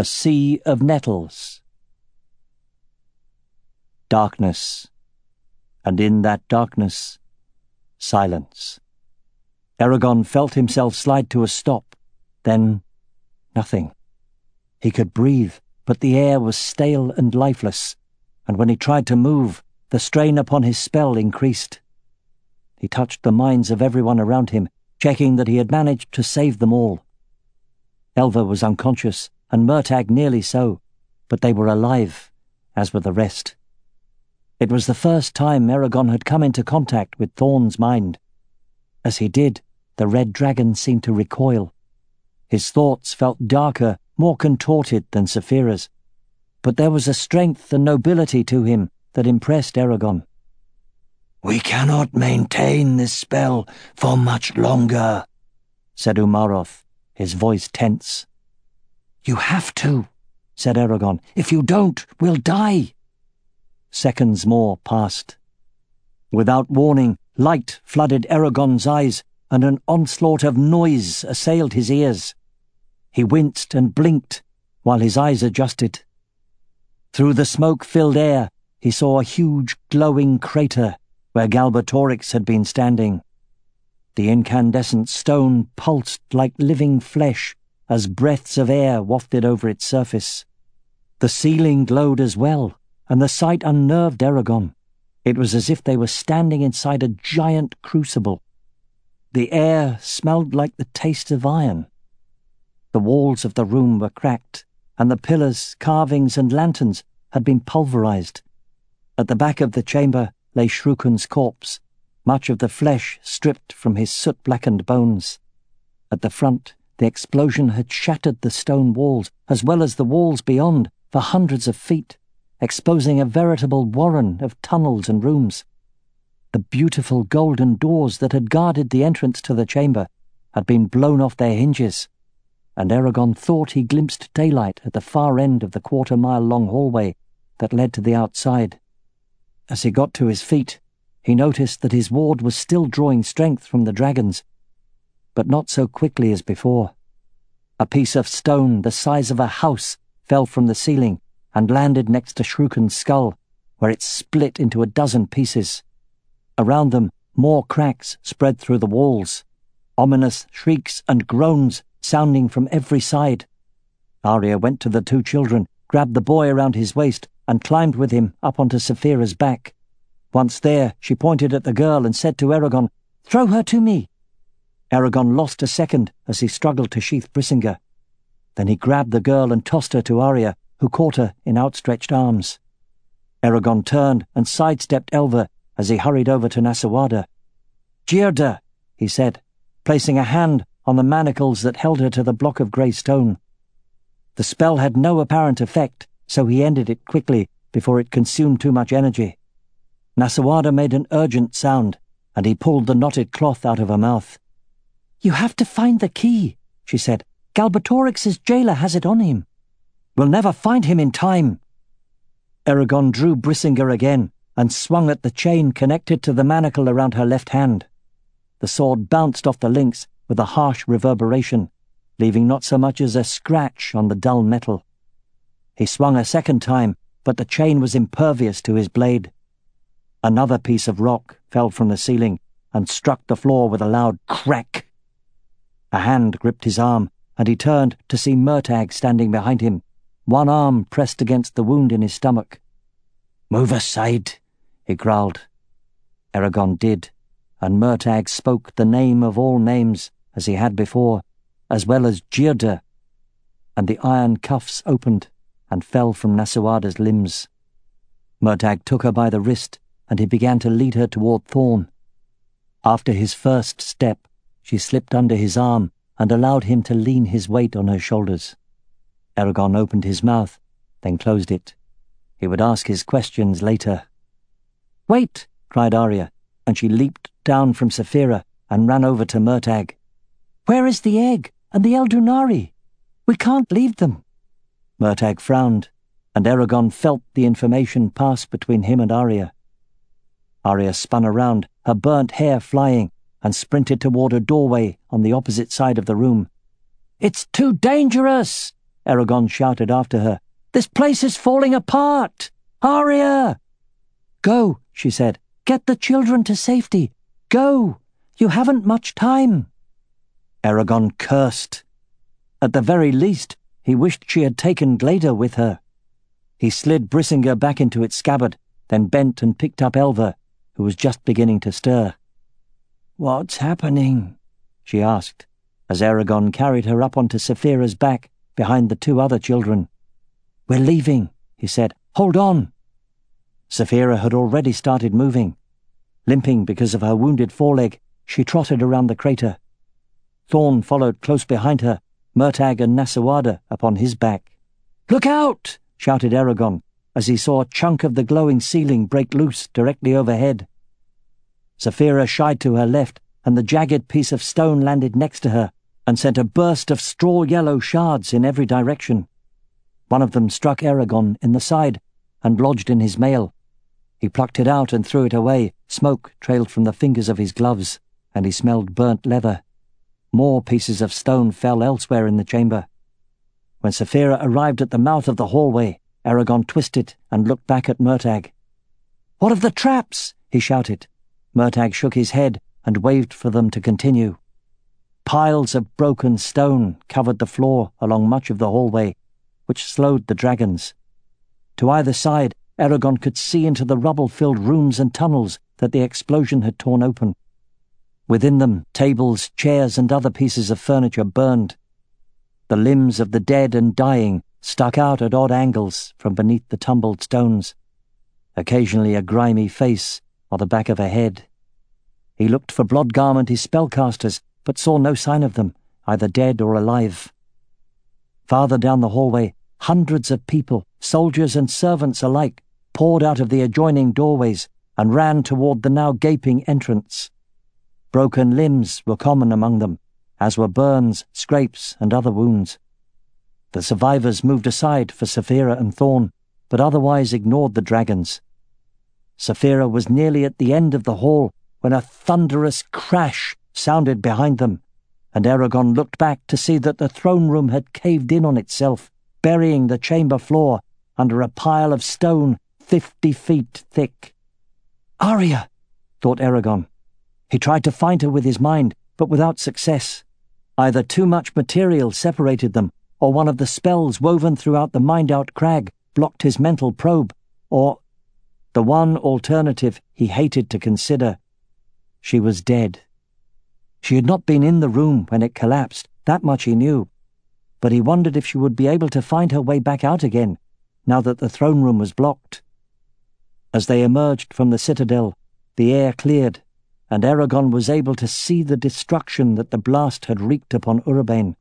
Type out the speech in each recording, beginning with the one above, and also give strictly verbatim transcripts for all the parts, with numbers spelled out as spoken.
A sea of nettles. Darkness, and in that darkness, silence. Eragon felt himself slide to a stop, then nothing. He could breathe, but the air was stale and lifeless, and when he tried to move, the strain upon his spell increased. He touched the minds of everyone around him, checking that he had managed to save them all. Elva was unconscious, and Murtagh nearly so, but they were alive, as were the rest. It was the first time Eragon had come into contact with Thorn's mind. As he did, the red dragon seemed to recoil. His thoughts felt darker, more contorted than Saphira's, but there was a strength and nobility to him that impressed Eragon. "We cannot maintain this spell for much longer," said Umaroth, his voice tense. "You have to," said Eragon. "If you don't, we'll die." Seconds more passed. Without warning, light flooded Eragon's eyes, and an onslaught of noise assailed his ears. He winced and blinked, while his eyes adjusted. Through the smoke-filled air, he saw a huge, glowing crater where Galbatorix had been standing. The incandescent stone pulsed like living flesh as breaths of air wafted over its surface. The ceiling glowed as well, and the sight unnerved Eragon. It was as if they were standing inside a giant crucible. The air smelled like the taste of iron. The walls of the room were cracked, and the pillars, carvings, and lanterns had been pulverized. At the back of the chamber lay Shrukun's corpse, much of the flesh stripped from his soot-blackened bones. At the front, the explosion had shattered the stone walls, as well as the walls beyond, for hundreds of feet, exposing a veritable warren of tunnels and rooms. The beautiful golden doors that had guarded the entrance to the chamber had been blown off their hinges, and Eragon thought he glimpsed daylight at the far end of the quarter-mile-long hallway that led to the outside. As he got to his feet, he noticed that his ward was still drawing strength from the dragons, but not so quickly as before. A piece of stone the size of a house fell from the ceiling and landed next to Shrukun's skull, where it split into a dozen pieces. Around them, more cracks spread through the walls, ominous shrieks and groans sounding from every side. Arya went to the two children, grabbed the boy around his waist, and climbed with him up onto Saphira's back. Once there, she pointed at the girl and said to Eragon, "Throw her to me." Eragon lost a second as he struggled to sheath Brisinga. Then he grabbed the girl and tossed her to Arya, who caught her in outstretched arms. Eragon turned and sidestepped Elva as he hurried over to Nasawada. "Jierda," he said, placing a hand on the manacles that held her to the block of grey stone. The spell had no apparent effect, so he ended it quickly before it consumed too much energy. Nasawada made an urgent sound, and he pulled the knotted cloth out of her mouth. "You have to find the key," she said. "Galbatorix's jailer has it on him. We'll never find him in time." Eragon drew Brisinga again and swung at the chain connected to the manacle around her left hand. The sword bounced off the links with a harsh reverberation, leaving not so much as a scratch on the dull metal. He swung a second time, but the chain was impervious to his blade. Another piece of rock fell from the ceiling and struck the floor with a loud crack. A hand gripped his arm, and he turned to see Murtagh standing behind him, one arm pressed against the wound in his stomach. "Move aside," he growled. Eragon did, and Murtagh spoke the name of all names, as he had before, as well as Jierda, and the iron cuffs opened and fell from Nasawada's limbs. Murtagh took her by the wrist, and he began to lead her toward Thorn. After his first step, she slipped under his arm and allowed him to lean his weight on her shoulders. Eragon opened his mouth, then closed it. He would ask his questions later. "Wait!" cried Arya, and she leaped down from Saphira and ran over to Murtagh. "Where is the egg and the Eldunari? We can't leave them." Murtagh frowned, and Eragon felt the information pass between him and Arya. Arya spun around, her burnt hair flying, and sprinted toward a doorway on the opposite side of the room. "It's too dangerous!" Eragon shouted after her. "This place is falling apart! Arya!" "Go," she said. "Get the children to safety. Go! You haven't much time." Eragon cursed. At the very least, he wished she had taken Glader with her. He slid Brisinga back into its scabbard, then bent and picked up Elva, who was just beginning to stir. "What's happening?" she asked, as Eragon carried her up onto Saphira's back behind the two other children. "We're leaving," he said. "Hold on." Saphira had already started moving. Limping because of her wounded foreleg, she trotted around the crater. Thorn followed close behind her, Murtagh and Nasawada upon his back. "Look out!" shouted Eragon, as he saw a chunk of the glowing ceiling break loose directly overhead. Saphira shied to her left, and the jagged piece of stone landed next to her and sent a burst of straw-yellow shards in every direction. One of them struck Eragon in the side and lodged in his mail. He plucked it out and threw it away. Smoke trailed from the fingers of his gloves, and he smelled burnt leather. More pieces of stone fell elsewhere in the chamber. When Saphira arrived at the mouth of the hallway, Eragon twisted and looked back at Murtagh. "What of the traps?" he shouted. Murtagh shook his head and waved for them to continue. Piles of broken stone covered the floor along much of the hallway, which slowed the dragons. To either side, Eragon could see into the rubble-filled rooms and tunnels that the explosion had torn open. Within them, tables, chairs, and other pieces of furniture burned. The limbs of the dead and dying stuck out at odd angles from beneath the tumbled stones. Occasionally a grimy face or the back of a head. He looked for Blodgam and his spellcasters, but saw no sign of them, either dead or alive. Farther down the hallway, hundreds of people, soldiers and servants alike, poured out of the adjoining doorways and ran toward the now gaping entrance. Broken limbs were common among them, as were burns, scrapes, and other wounds. The survivors moved aside for Saphira and Thorn, but otherwise ignored the dragons. Saphira was nearly at the end of the hall when a thunderous crash sounded behind them, and Eragon looked back to see that the throne room had caved in on itself, burying the chamber floor under a pile of stone fifty feet thick. "Arya!" thought Eragon. He tried to find her with his mind, but without success. Either too much material separated them, or one of the spells woven throughout the Mind-Out Crag blocked his mental probe, or the one alternative he hated to consider. She was dead. She had not been in the room when it collapsed, that much he knew, but he wondered if she would be able to find her way back out again, now that the throne room was blocked. As they emerged from the citadel, the air cleared, and Eragon was able to see the destruction that the blast had wreaked upon Urbane.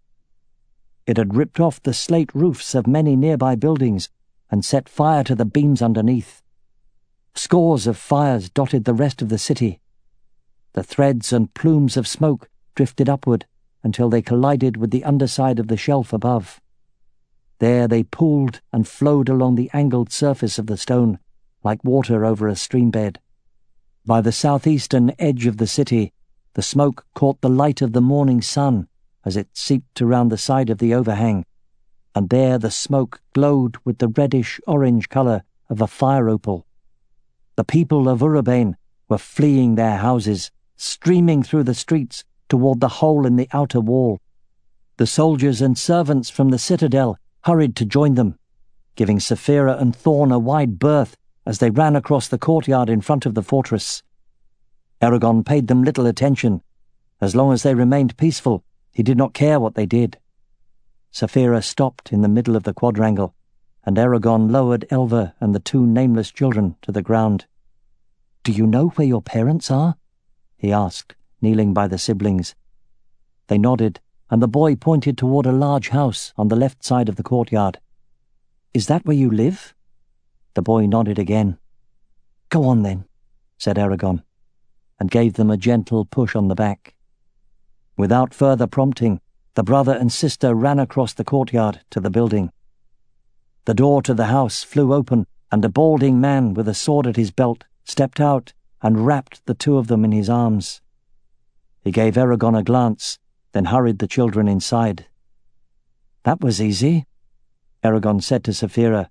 It had ripped off the slate roofs of many nearby buildings and set fire to the beams underneath. Scores of fires dotted the rest of the city. The threads and plumes of smoke drifted upward until they collided with the underside of the shelf above. There they pooled and flowed along the angled surface of the stone, like water over a streambed. By the southeastern edge of the city, the smoke caught the light of the morning sun as it seeped around the side of the overhang, and there the smoke glowed with the reddish-orange colour of a fire opal. The people of Urbane were fleeing their houses, streaming through the streets toward the hole in the outer wall. The soldiers and servants from the citadel hurried to join them, giving Saphira and Thorn a wide berth as they ran across the courtyard in front of the fortress. Eragon paid them little attention. As long as they remained peaceful, he did not care what they did. Saphira stopped in the middle of the quadrangle, and Eragon lowered Elva and the two nameless children to the ground. "Do you know where your parents are?" he asked, kneeling by the siblings. They nodded, and the boy pointed toward a large house on the left side of the courtyard. "Is that where you live?" The boy nodded again. "Go on then," said Eragon, and gave them a gentle push on the back. Without further prompting, the brother and sister ran across the courtyard to the building. The door to the house flew open, and a balding man with a sword at his belt stepped out and wrapped the two of them in his arms. He gave Eragon a glance, then hurried the children inside. "That was easy," Eragon said to Saphira.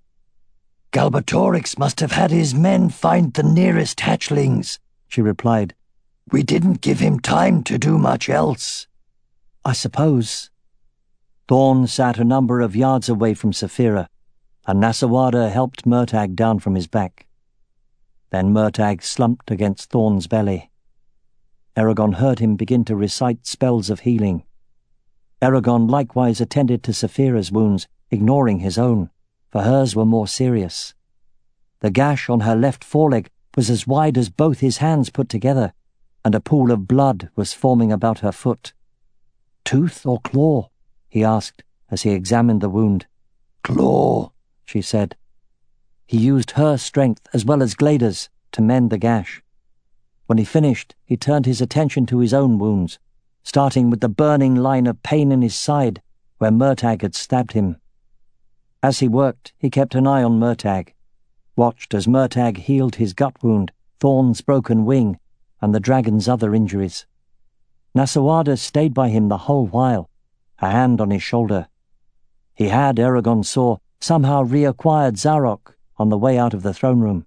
Galbatorix must have had his men find the nearest hatchlings, she replied. We didn't give him time to do much else. I suppose. Thorn sat a number of yards away from Saphira, and Nasawada helped Murtagh down from his back. Then Murtagh slumped against Thorn's belly. Eragon heard him begin to recite spells of healing. Eragon likewise attended to Saphira's wounds, ignoring his own, for hers were more serious. The gash on her left foreleg was as wide as both his hands put together, and a pool of blood was forming about her foot. Tooth or claw? He asked as he examined the wound. Claw, she said. He used her strength as well as Glader's to mend the gash. When he finished, he turned his attention to his own wounds, starting with the burning line of pain in his side where Murtagh had stabbed him. As he worked, he kept an eye on Murtagh, watched as Murtagh healed his gut wound, Thorn's broken wing, and the dragon's other injuries. Nasawada stayed by him the whole while, a hand on his shoulder. He had, Eragon saw, somehow reacquired Zarok on the way out of the throne room.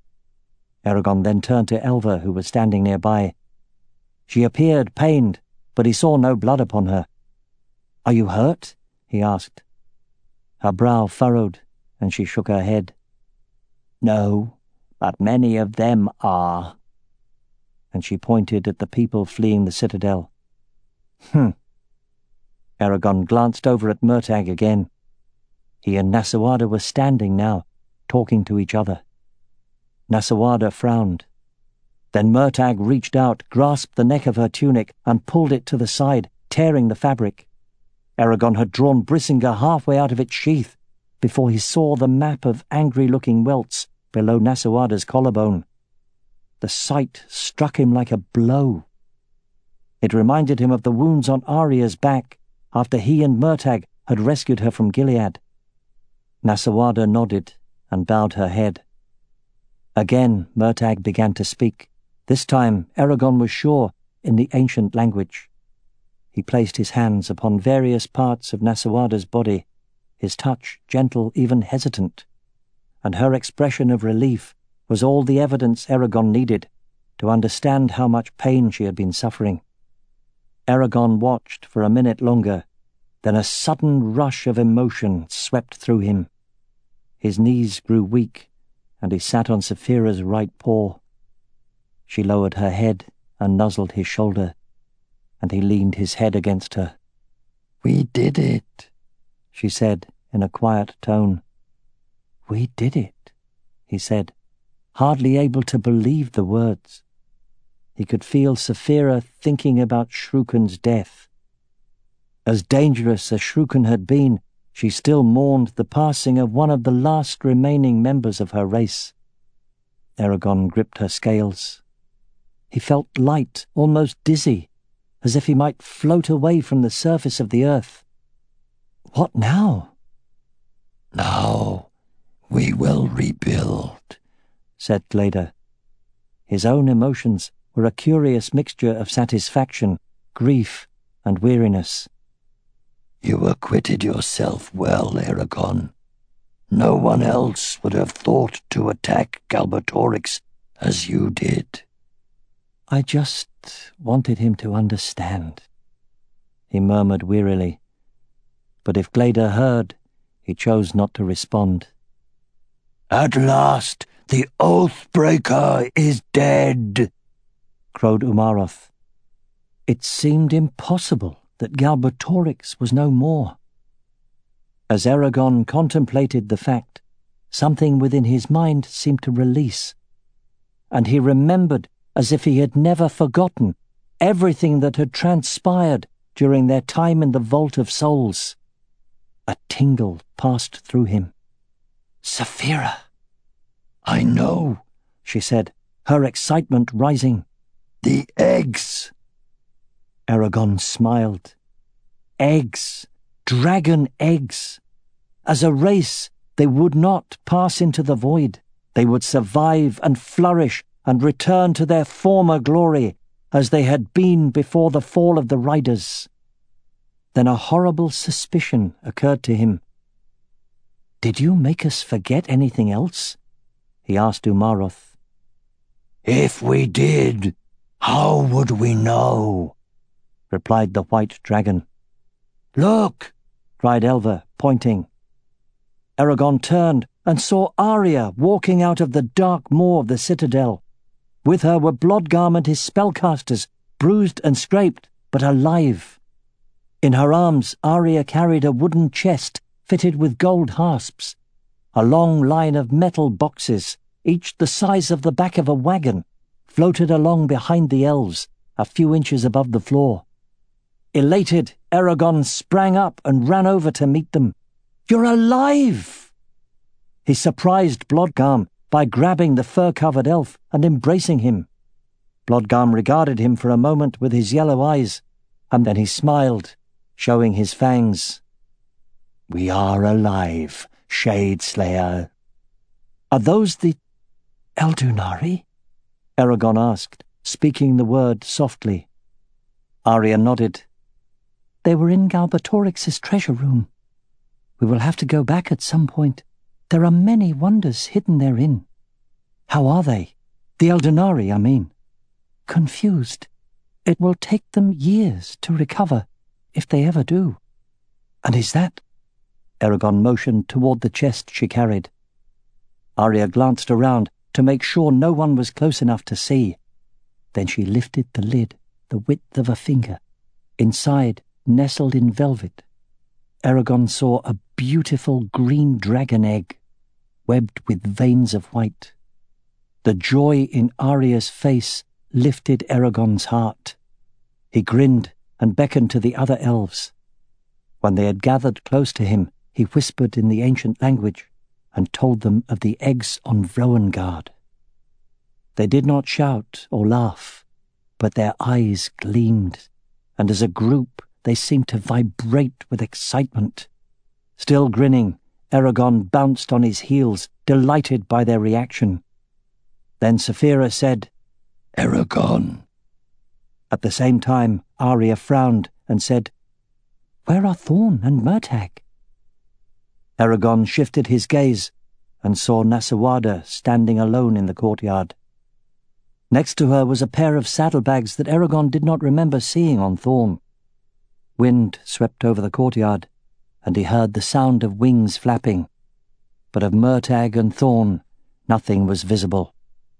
Eragon then turned to Elva, who was standing nearby. She appeared pained, but he saw no blood upon her. "Are you hurt?" he asked. Her brow furrowed, and she shook her head. "No, but many of them are." And she pointed at the people fleeing the citadel. Hmm. Eragon glanced over at Murtagh again. He and Nasawada were standing now, talking to each other. Nasawada frowned. Then Murtagh reached out, grasped the neck of her tunic, and pulled it to the side, tearing the fabric. Eragon had drawn Brisinga halfway out of its sheath before he saw the map of angry-looking welts below Nasawada's collarbone. The sight struck him like a blow. It reminded him of the wounds on Arya's back after he and Murtagh had rescued her from Gilead. Nasawada nodded and bowed her head. Again Murtagh began to speak. This time Eragon was sure in the ancient language. He placed his hands upon various parts of Nasawada's body, his touch gentle, even hesitant, and her expression of relief was all the evidence Eragon needed to understand how much pain she had been suffering. Eragon watched for a minute longer, then a sudden rush of emotion swept through him. His knees grew weak, and he sat on Saphira's right paw. She lowered her head and nuzzled his shoulder, and he leaned his head against her. "We did it," she said in a quiet tone. "We did it," he said, hardly able to believe the words. He could feel Saphira thinking about Shrukan's death. As dangerous as Shrukan had been, she still mourned the passing of one of the last remaining members of her race. Eragon gripped her scales. He felt light, almost dizzy, as if he might float away from the surface of the earth. What now? "Now we will rebuild," said Glader. His own emotions were a curious mixture of satisfaction, grief, and weariness. "You acquitted yourself well, Eragon. No one else would have thought to attack Galbatorix as you did." "I just wanted him to understand," he murmured wearily. But if Glader heard, he chose not to respond. "At last the Oathbreaker is dead," crowed Umaroth. It seemed impossible that Galbatorix was no more. As Eragon contemplated the fact, something within his mind seemed to release, and he remembered, as if he had never forgotten, everything that had transpired during their time in the Vault of Souls. A tingle passed through him. "Saphira!" "I know," she said, her excitement rising. "The eggs." Eragon smiled. Eggs, dragon eggs. As a race, they would not pass into the void. They would survive and flourish and return to their former glory as they had been before the fall of the Riders. Then a horrible suspicion occurred to him. Did you make us forget anything else? He asked Umaroth. If we did, how would we know? Replied the white dragon. Look, cried Elva, pointing. Eragon turned and saw Arya walking out of the dark maw of the citadel. With her were Blodgam and his spellcasters, bruised and scraped, but alive. In her arms, Arya carried a wooden chest fitted with gold hasps. A long line of metal boxes, each the size of the back of a wagon, floated along behind the elves, a few inches above the floor. Elated, Eragon sprang up and ran over to meet them. "You're alive!" He surprised Blodgam by grabbing the fur-covered elf and embracing him. Blodgam regarded him for a moment with his yellow eyes, and then he smiled, showing his fangs. "We are alive, Shadeslayer." "Are those the Eldunari?" Eragon asked, speaking the word softly. Arya nodded. "They were in Galbatorix's treasure room. We will have to go back at some point. There are many wonders hidden therein." "How are they? The Eldunari, I mean." "Confused. It will take them years to recover, if they ever do." "And is that—" Eragon motioned toward the chest she carried. Arya glanced around to make sure no one was close enough to see. Then she lifted the lid the width of a finger. Inside, nestled in velvet, Eragon saw a beautiful green dragon egg, webbed with veins of white. The joy in Arya's face lifted Eragon's heart. He grinned and beckoned to the other elves. When they had gathered close to him, he whispered in the ancient language and told them of the eggs on Vlowengard. They did not shout or laugh, but their eyes gleamed, and as a group they seemed to vibrate with excitement. Still grinning, Eragon bounced on his heels, delighted by their reaction. Then Saphira said, "Eragon." At the same time, Arya frowned and said, "Where are Thorn and Murtagh?" Eragon shifted his gaze and saw Nasawada standing alone in the courtyard. Next to her was a pair of saddlebags that Eragon did not remember seeing on Thorn. Wind swept over the courtyard, and he heard the sound of wings flapping, but of Murtagh and Thorn nothing was visible.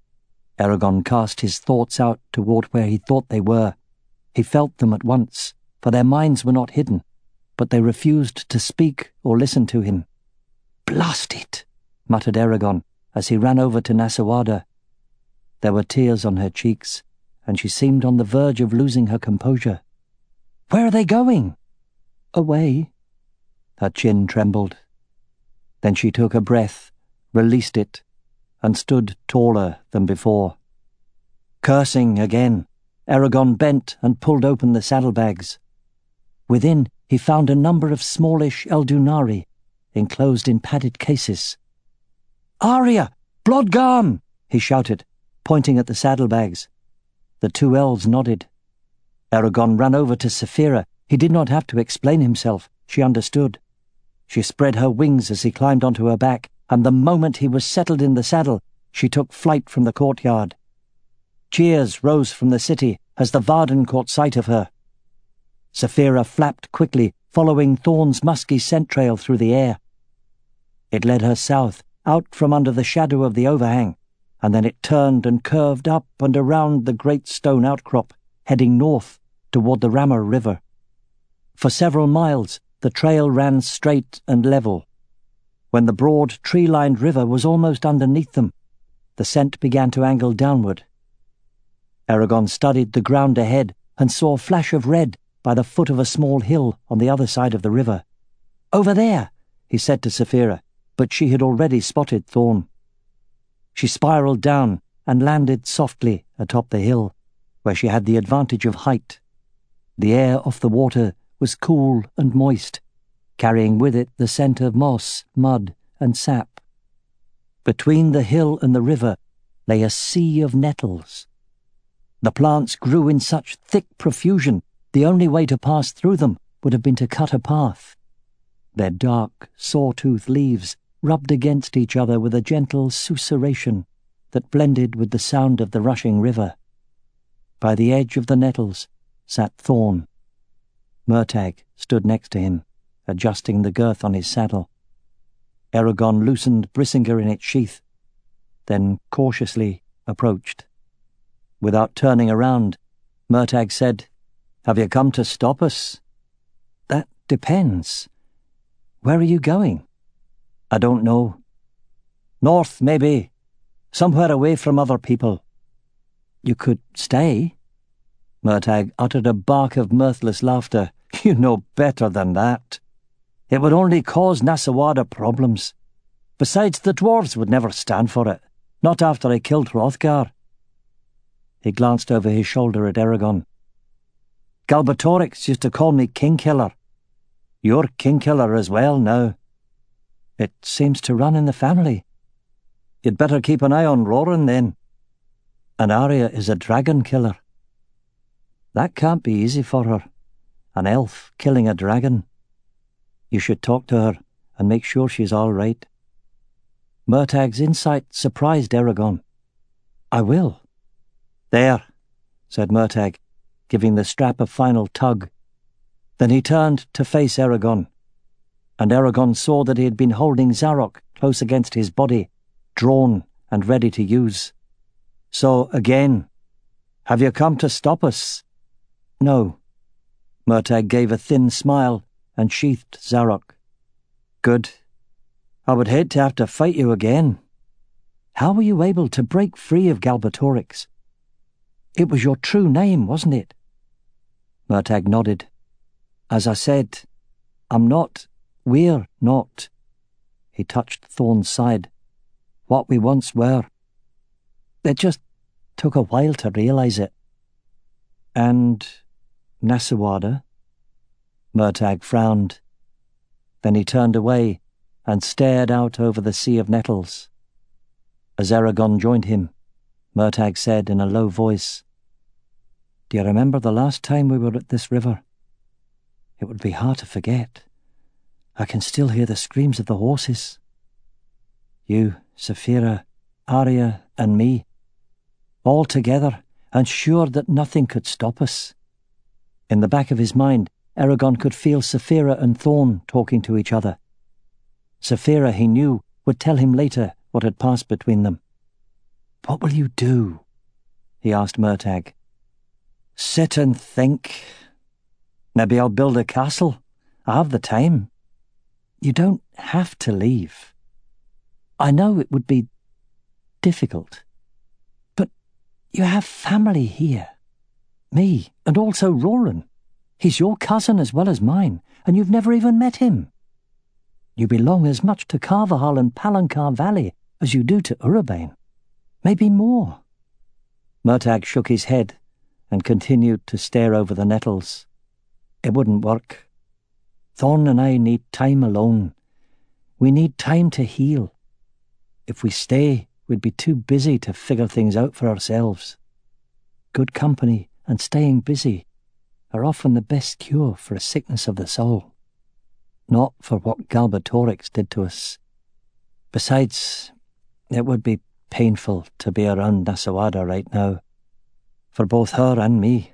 Eragon cast his thoughts out toward where he thought they were. He felt them at once, for their minds were not hidden, but they refused to speak or listen to him. "Blast it!" muttered Eragon as he ran over to Nasawada. There were tears on her cheeks, and she seemed on the verge of losing her composure. "Where are they going?" "Away." Her chin trembled. Then she took a breath, released it, and stood taller than before. Cursing again, Eragon bent and pulled open the saddlebags. Within, he found a number of smallish Eldunari, enclosed in padded cases. "Arya! Blodgam!" he shouted, pointing at the saddlebags. The two elves nodded. Eragon ran over to Saphira. He did not have to explain himself. She understood. She spread her wings as he climbed onto her back, and the moment he was settled in the saddle, she took flight from the courtyard. Cheers rose from the city as the Varden caught sight of her. Saphira flapped quickly, following Thorn's musky scent trail through the air. It led her south, out from under the shadow of the overhang, and then it turned and curved up and around the great stone outcrop, heading north toward the Rammer River. For several miles, the trail ran straight and level. When the broad, tree-lined river was almost underneath them, the scent began to angle downward. Eragon studied the ground ahead and saw a flash of red by the foot of a small hill on the other side of the river. "Over there," he said to Saphira, but she had already spotted Thorn. She spiraled down and landed softly atop the hill, where she had the advantage of height. The air off the water was cool and moist, carrying with it the scent of moss, mud, and sap. Between the hill and the river lay a sea of nettles. The plants grew in such thick profusion, the only way to pass through them would have been to cut a path. Their dark, saw-toothed leaves rubbed against each other with a gentle susurration that blended with the sound of the rushing river. By the edge of the nettles sat Thorn. Murtagh stood next to him, adjusting the girth on his saddle. Eragon loosened Brisinga in its sheath, then cautiously approached. Without turning around, Murtagh said, "Have you come to stop us?" "That depends. Where are you going?" "I don't know. North, maybe. Somewhere away from other people." "You could stay." Murtagh uttered a bark of mirthless laughter. "You know better than that. It would only cause Nasawada problems. Besides, the dwarves would never stand for it, not after I killed Hrothgar." He glanced over his shoulder at Eragon. "Galbatorix used to call me Kingkiller. You're Kingkiller as well now." "It seems to run in the family." "You'd better keep an eye on Roran then. And Arya is a dragon killer." "That can't be easy for her. An elf killing a dragon. You should talk to her and make sure she's all right." Murtagh's insight surprised Eragon. "I will." "There," said Murtagh, giving the strap a final tug. Then he turned to face Eragon, and Eragon saw that he had been holding Zarok close against his body, drawn and ready to use. "So, again, have you come to stop us?" "No." Murtagh gave a thin smile and sheathed Zarok. "Good. I would hate to have to fight you again." "How were you able to break free of Galbatorix? It was your true name, wasn't it?" Murtagh nodded. "As I said, I'm not, we're not." He touched Thorn's side. "What we once were. It just took a while to realise it." "And Nasawada?" Murtagh frowned. Then he turned away and stared out over the sea of nettles. As Eragon joined him, Murtagh said in a low voice, "Do you remember the last time we were at this river? It would be hard to forget. I can still hear the screams of the horses. You, Saphira, Arya, and me, all together, and sure that nothing could stop us." In the back of his mind, Eragon could feel Saphira and Thorn talking to each other. Saphira, he knew, would tell him later what had passed between them. "What will you do?" he asked Murtagh. "Sit and think. Maybe I'll build a castle. I have the time." "You don't have to leave. I know it would be difficult. But you have family here. Me, and also Roran. He's your cousin as well as mine, and you've never even met him. You belong as much to Carvahal and Palancar Valley as you do to Urabane. Maybe more." Murtagh shook his head and continued to stare over the nettles. "It wouldn't work. Thorn and I need time alone. We need time to heal. If we stay, we'd be too busy to figure things out for ourselves. Good company and staying busy are often the best cure for a sickness of the soul. Not for what Galbatorix did to us. Besides, it would be painful to be around Nasawada right now, for both her and me.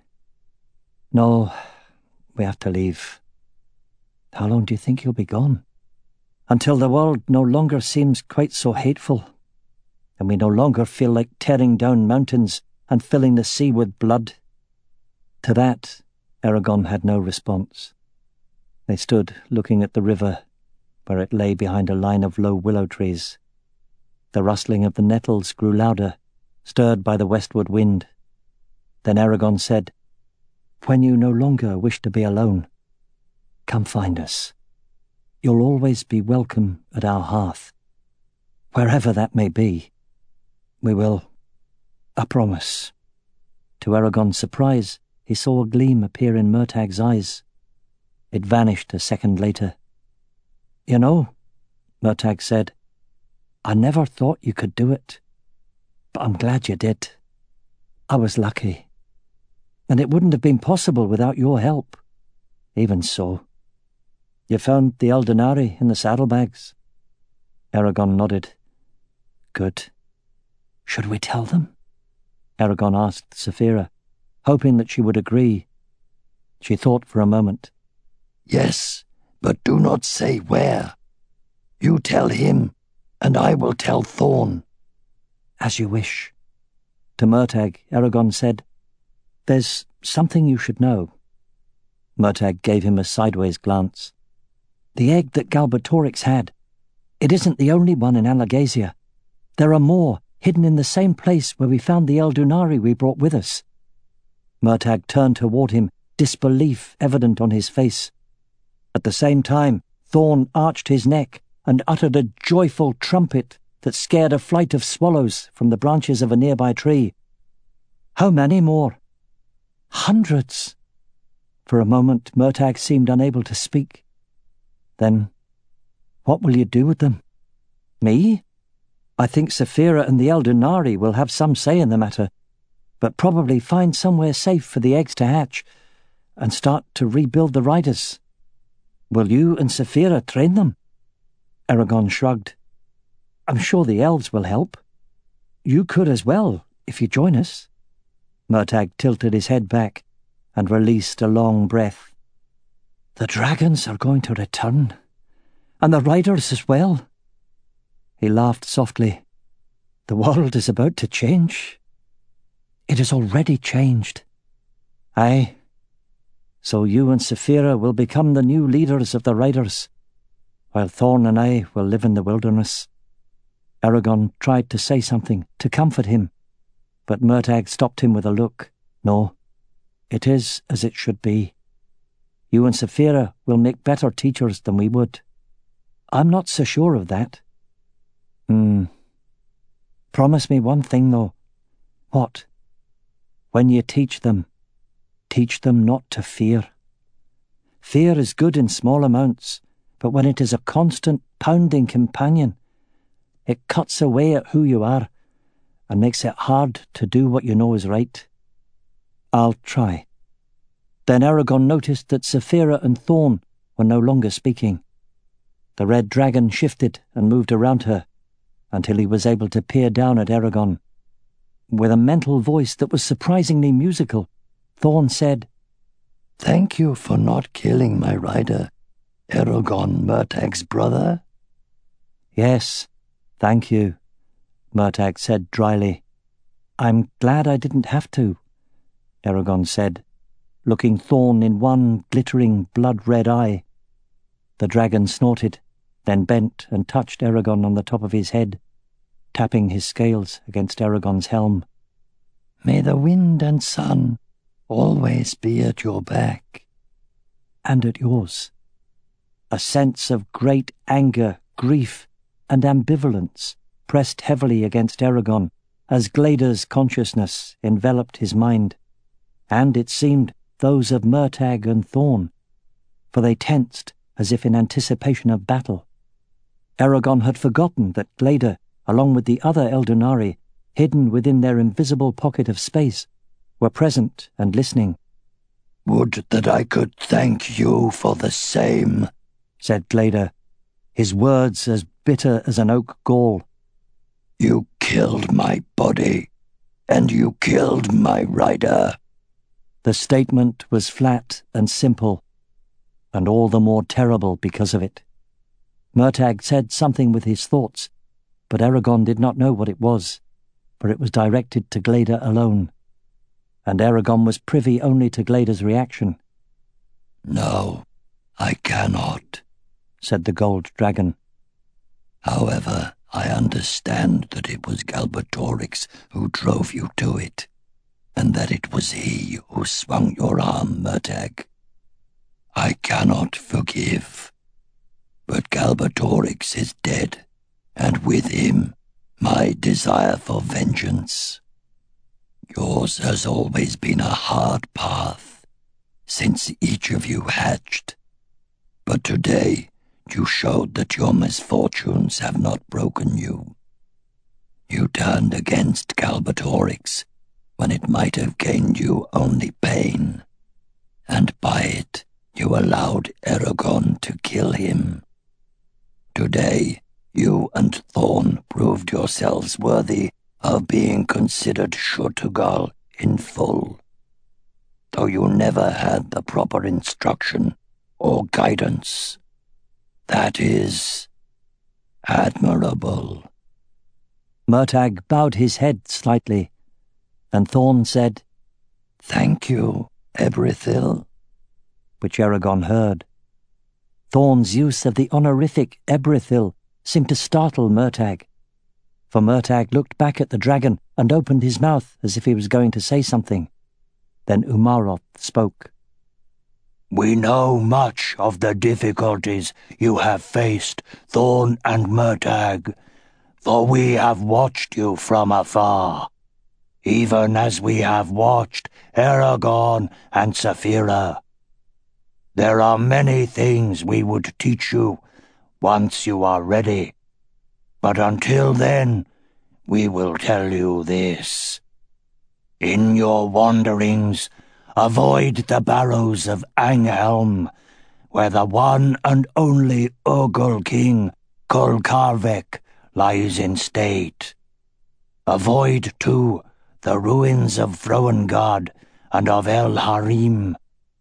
No, we have to leave." "How long do you think you'll be gone?" "Until the world no longer seems quite so hateful, and we no longer feel like tearing down mountains and filling the sea with blood." To that, Eragon had no response. They stood looking at the river, where it lay behind a line of low willow trees. The rustling of the nettles grew louder, stirred by the westward wind. Then Eragon said, "When you no longer wish to be alone, come find us. You'll always be welcome at our hearth, wherever that may be. We will, I promise." To Eragon's surprise, he saw a gleam appear in Murtagh's eyes. It vanished a second later. "You know," Murtagh said, "I never thought you could do it, but I'm glad you did. I was lucky, and it wouldn't have been possible without your help. Even so, you found the Eldonari in the saddlebags." Eragon nodded. Good. Should we tell them? Eragon asked Saphira, hoping that she would agree. She thought for a moment. Yes, but do not say where. You tell him, and I will tell Thorn. As you wish. To Murtagh, Eragon said, There's something you should know. Murtagh gave him a sideways glance. The egg that Galbatorix had. It isn't the only one in Alagasia. There are more, hidden in the same place where we found the Eldunari we brought with us. Murtagh turned toward him, disbelief evident on his face. At the same time, Thorn arched his neck and uttered a joyful trumpet that scared a flight of swallows from the branches of a nearby tree. How many more? Hundreds. For a moment, Murtagh seemed unable to speak. Then, what will you do with them? Me? I think Saphira and the Eldunari will have some say in the matter, but probably find somewhere safe for the eggs to hatch and start to rebuild the riders. Will you and Saphira train them? Eragon shrugged. I'm sure the elves will help. You could as well, if you join us. Murtagh tilted his head back and released a long breath. The dragons are going to return, and the riders as well. He laughed softly. The world is about to change. It has already changed. Aye. So you and Saphira will become the new leaders of the riders, while Thorn and I will live in the wilderness. Eragon tried to say something to comfort him, but Murtagh stopped him with a look. No, it is as it should be. You and Saphira will make better teachers than we would. I'm not so sure of that. Hmm. Promise me one thing, though. What? When you teach them, teach them not to fear. Fear is good in small amounts, but when it is a constant, pounding companion, it cuts away at who you are and makes it hard to do what you know is right. I'll try. Then Eragon noticed that Saphira and Thorn were no longer speaking. The red dragon shifted and moved around her until he was able to peer down at Eragon. With a mental voice that was surprisingly musical, Thorn said, Thank you for not killing my rider, Eragon, Murtagh's brother. Yes, thank you, Murtagh said dryly. I'm glad I didn't have to, Eragon said, looking Thorn in one glittering blood-red eye. The dragon snorted, then bent and touched Eragon on the top of his head, tapping his scales against Eragon's helm. May the wind and sun always be at your back. And at yours. A sense of great anger, grief, and ambivalence pressed heavily against Eragon as Glader's consciousness enveloped his mind, and it seemed those of Murtagh and Thorn, for they tensed as if in anticipation of battle. Eragon had forgotten that Glader, along with the other Eldunari, hidden within their invisible pocket of space, were present and listening. Would that I could thank you for the same, said Glader, his words as bitter as an oak gall. You killed my body, and you killed my rider. The statement was flat and simple, and all the more terrible because of it. Murtagh said something with his thoughts, but Eragon did not know what it was, for it was directed to Glader alone, and Eragon was privy only to Glader's reaction. No, I cannot, said the gold dragon. However, I understand that it was Galbatorix who drove you to it, and that it was he who swung your arm, Murtagh. I cannot forgive, but Galbatorix is dead, and with him my desire for vengeance. Yours has always been a hard path, since each of you hatched, but today you showed that your misfortunes have not broken you. You turned against Galbatorix when it might have gained you only pain, and by it you allowed Eragon to kill him. Today You and Thorn proved yourselves worthy of being considered Shurtuggal in full, though you never had the proper instruction or guidance. That is admirable." Murtagh bowed his head slightly, and Thorn said, "Thank you, Ebrithil," which Eragon heard. Thorn's use of the honorific Ebrithil seemed to startle Murtagh, for Murtagh looked back at the dragon and opened his mouth as if he was going to say something. Then Umaroth spoke. "We know much of the difficulties you have faced, Thorn and Murtagh, for we have watched you from afar, even as we have watched Eragon and Saphira. There are many things we would teach you once you are ready, but until then, we will tell you this. In your wanderings, avoid the barrows of Anghelm, where the one and only Urgul king, Kulkarvek, lies in state. Avoid, too, the ruins of Throwengard and of El Harim.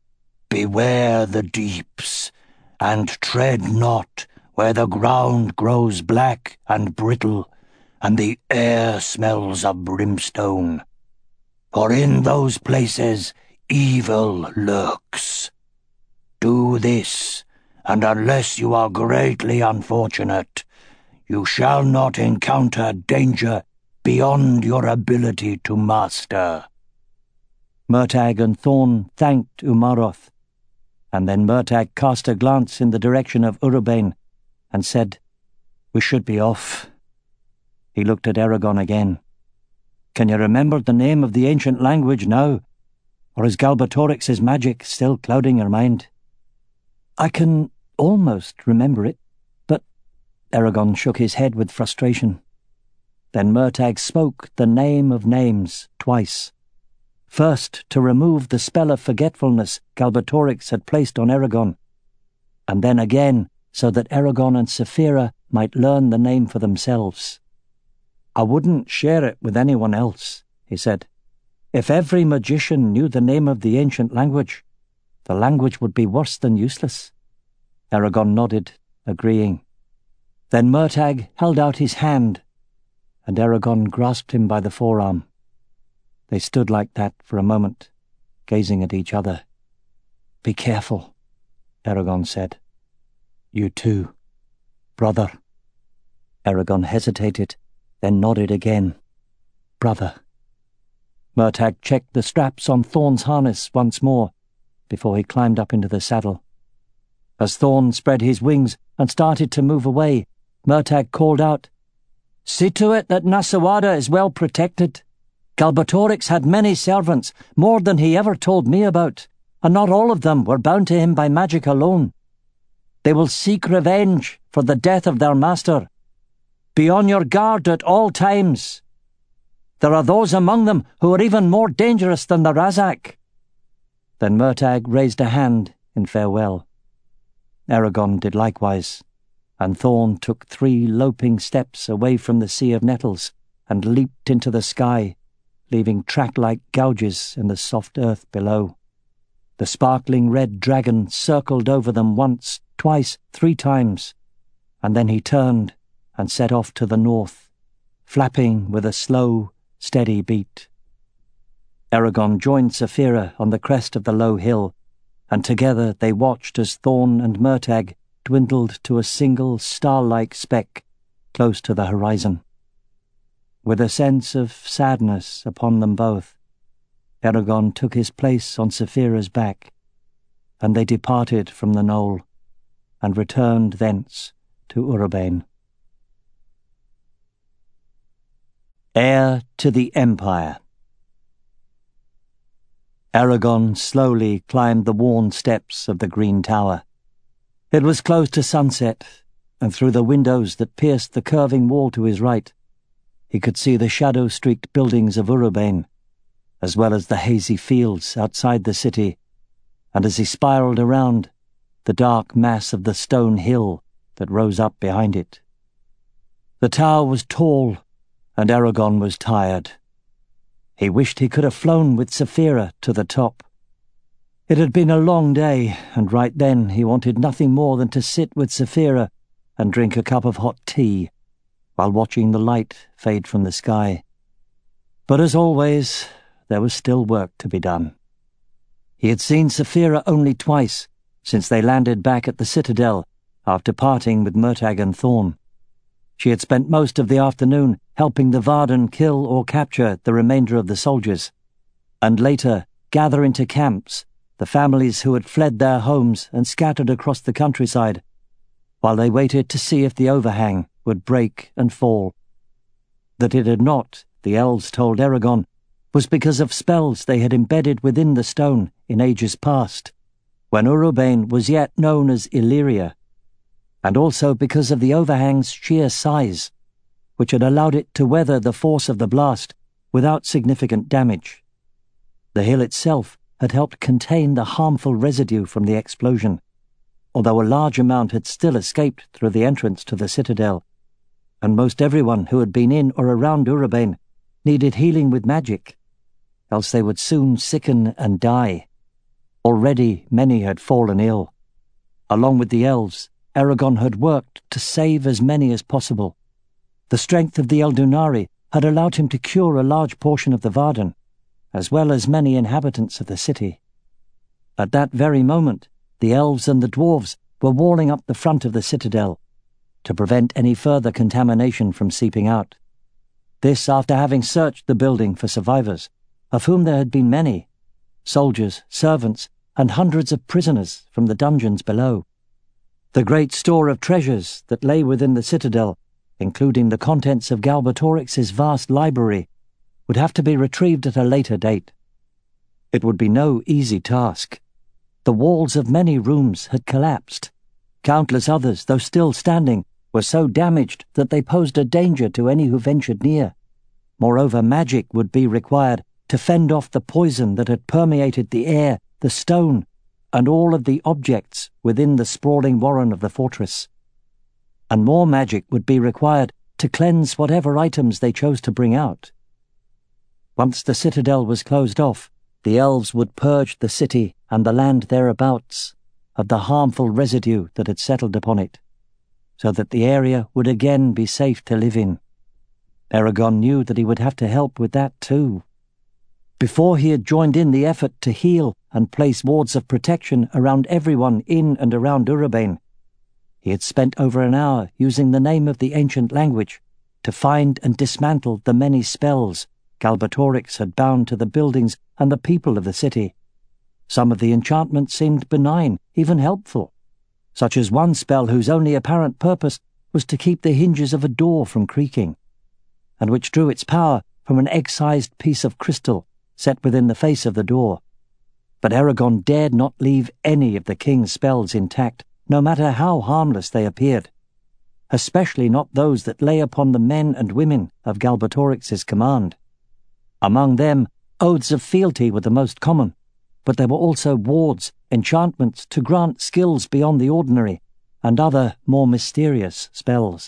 Beware the deeps, and tread not where the ground grows black and brittle, and the air smells of brimstone. For in those places evil lurks. Do this, and unless you are greatly unfortunate, you shall not encounter danger beyond your ability to master." Murtagh and Thorn thanked Umaroth, and then Murtagh cast a glance in the direction of Urubain and said, "We should be off." He looked at Eragon again. "Can you remember the name of the ancient language now? Or is Galbatorix's magic still clouding your mind?" "I can almost remember it, but—" Eragon shook his head with frustration. Then Murtagh spoke the name of names twice. First, to remove the spell of forgetfulness Galbatorix had placed on Eragon, and then again so that Eragon and Saphira might learn the name for themselves. "I wouldn't share it with anyone else," he said. "If every magician knew the name of the ancient language, the language would be worse than useless." Eragon nodded, agreeing. Then Murtagh held out his hand, and Eragon grasped him by the forearm. They stood like that for a moment, gazing at each other. "Be careful," Eragon said. "You too, brother." Eragon hesitated, then nodded again. "Brother." Murtagh checked the straps on Thorn's harness once more before he climbed up into the saddle. As Thorn spread his wings and started to move away, Murtagh called out, "See to it that Nasawada is well protected. Galbatorix had many servants, more than he ever told me about, and not all of them were bound to him by magic alone. They will seek revenge for the death of their master. Be on your guard at all times. There are those among them who are even more dangerous than the Razak." Then Murtagh raised a hand in farewell. Eragon did likewise, and Thorn took three loping steps away from the sea of nettles and leaped into the sky, leaving track-like gouges in the soft earth below. The sparkling red dragon circled over them once, twice, three times, and then he turned and set off to the north, flapping with a slow, steady beat. Eragon joined Saphira on the crest of the low hill, and together they watched as Thorn and Murtagh dwindled to a single star-like speck close to the horizon. With a sense of sadness upon them both, Eragon took his place on Saphira's back, and they departed from the knoll and returned thence to Urubain. Heir to the Empire. Eragon slowly climbed the worn steps of the Green Tower. It was close to sunset, and through the windows that pierced the curving wall to his right, he could see the shadow-streaked buildings of Urubain, as well as the hazy fields outside the city, and as he spiraled around, the dark mass of the stone hill that rose up behind it. The tower was tall, and Eragon was tired. He wished he could have flown with Saphira to the top. It had been a long day, and right then he wanted nothing more than to sit with Saphira and drink a cup of hot tea while watching the light fade from the sky. But as always, there was still work to be done. He had seen Saphira only twice since they landed back at the Citadel after parting with Murtagh and Thorn. She had spent most of the afternoon helping the Varden kill or capture the remainder of the soldiers, and later gather into camps the families who had fled their homes and scattered across the countryside, while they waited to see if the overhang would break and fall. That it had not, the elves told Eragon, was because of spells they had embedded within the stone in ages past, when Urubane was yet known as Illyria, and also because of the overhang's sheer size, which had allowed it to weather the force of the blast without significant damage. The hill itself had helped contain the harmful residue from the explosion, although a large amount had still escaped through the entrance to the Citadel, and most everyone who had been in or around Urubane needed healing with magic, else they would soon sicken and die. Already many had fallen ill. Along with the elves, Eragon had worked to save as many as possible. The strength of the Eldunari had allowed him to cure a large portion of the Varden, as well as many inhabitants of the city. At that very moment, the elves and the dwarves were walling up the front of the Citadel to prevent any further contamination from seeping out. This after having searched the building for survivors, of whom there had been many, soldiers, servants, and hundreds of prisoners from the dungeons below. The great store of treasures that lay within the Citadel, including the contents of Galbatorix's vast library, would have to be retrieved at a later date. It would be no easy task. The walls of many rooms had collapsed. Countless others, though still standing, were so damaged that they posed a danger to any who ventured near. Moreover, magic would be required to fend off the poison that had permeated the air, the stone, and all of the objects within the sprawling warren of the fortress. And more magic would be required to cleanse whatever items they chose to bring out. Once the Citadel was closed off, the elves would purge the city and the land thereabouts of the harmful residue that had settled upon it, so that the area would again be safe to live in. Eragon knew that he would have to help with that too. Before he had joined in the effort to heal and place wards of protection around everyone in and around Urubane, he had spent over an hour using the name of the ancient language to find and dismantle the many spells Galbatorix had bound to the buildings and the people of the city. Some of the enchantments seemed benign, even helpful, such as one spell whose only apparent purpose was to keep the hinges of a door from creaking, and which drew its power from an egg-sized piece of crystal set within the face of the door. But Eragon dared not leave any of the king's spells intact, no matter how harmless they appeared, especially not those that lay upon the men and women of Galbatorix's command. Among them, oaths of fealty were the most common, but there were also wards, enchantments to grant skills beyond the ordinary, and other more mysterious spells.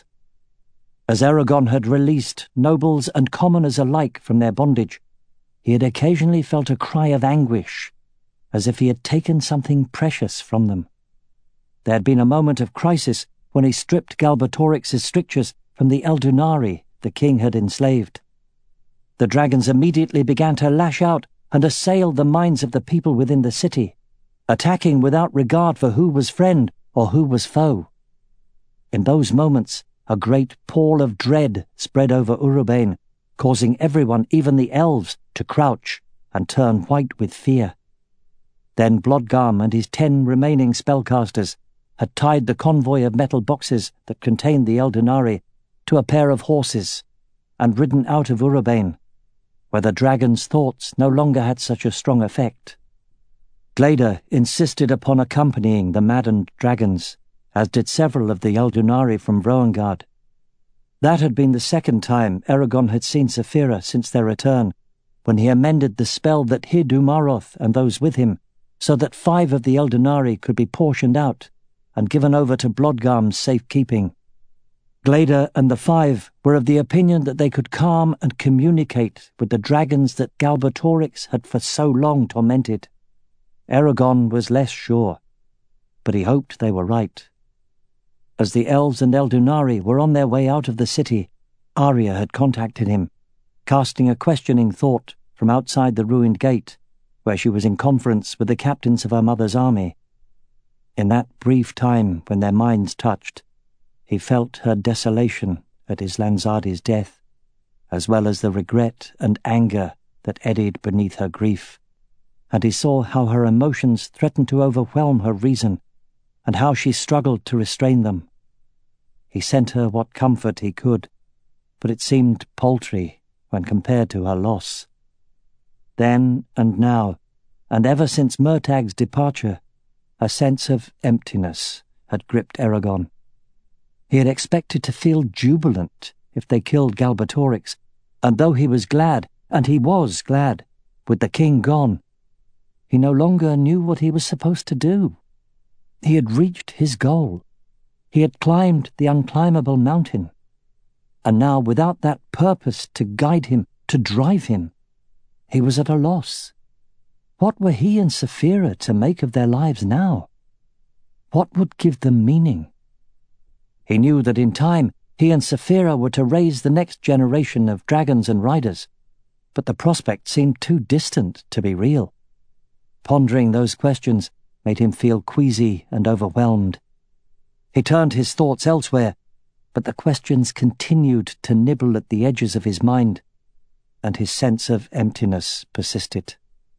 As Eragon had released nobles and commoners alike from their bondage, he had occasionally felt a cry of anguish, as if he had taken something precious from them. There had been a moment of crisis when he stripped Galbatorix's strictures from the Eldunari the king had enslaved. The dragons immediately began to lash out and assail the minds of the people within the city, attacking without regard for who was friend or who was foe. In those moments, a great pall of dread spread over Urubane, causing everyone, even the elves, to crouch and turn white with fear. Then Blodgam and his ten remaining spellcasters had tied the convoy of metal boxes that contained the Eldunari to a pair of horses and ridden out of Urubane, where the dragon's thoughts no longer had such a strong effect. Glader insisted upon accompanying the maddened dragons, as did several of the Eldunari from Rhoengard. That had been the second time Eragon had seen Saphira since their return, when he amended the spell that hid Umaroth and those with him, so that five of the Eldunari could be portioned out and given over to Blodgam's safekeeping. Glader and the Five were of the opinion that they could calm and communicate with the dragons that Galbatorix had for so long tormented. Eragon was less sure, but he hoped they were right. As the elves and Eldunari were on their way out of the city, Arya had contacted him, casting a questioning thought from outside the ruined gate, where she was in conference with the captains of her mother's army. In that brief time when their minds touched, he felt her desolation at Islanzadi's death, as well as the regret and anger that eddied beneath her grief, and he saw how her emotions threatened to overwhelm her reason, and how she struggled to restrain them. He sent her what comfort he could, but it seemed paltry when compared to her loss. Then and now, and ever since Murtag's departure, a sense of emptiness had gripped Eragon. He had expected to feel jubilant if they killed Galbatorix, and though he was glad, and he was glad, with the king gone, he no longer knew what he was supposed to do. He had reached his goal. He had climbed the unclimbable mountain. And now, without that purpose to guide him, to drive him, he was at a loss. What were he and Saphira to make of their lives now? What would give them meaning? He knew that in time he and Saphira were to raise the next generation of dragons and riders, but the prospect seemed too distant to be real. Pondering those questions made him feel queasy and overwhelmed. He turned his thoughts elsewhere, but the questions continued to nibble at the edges of his mind, and his sense of emptiness persisted.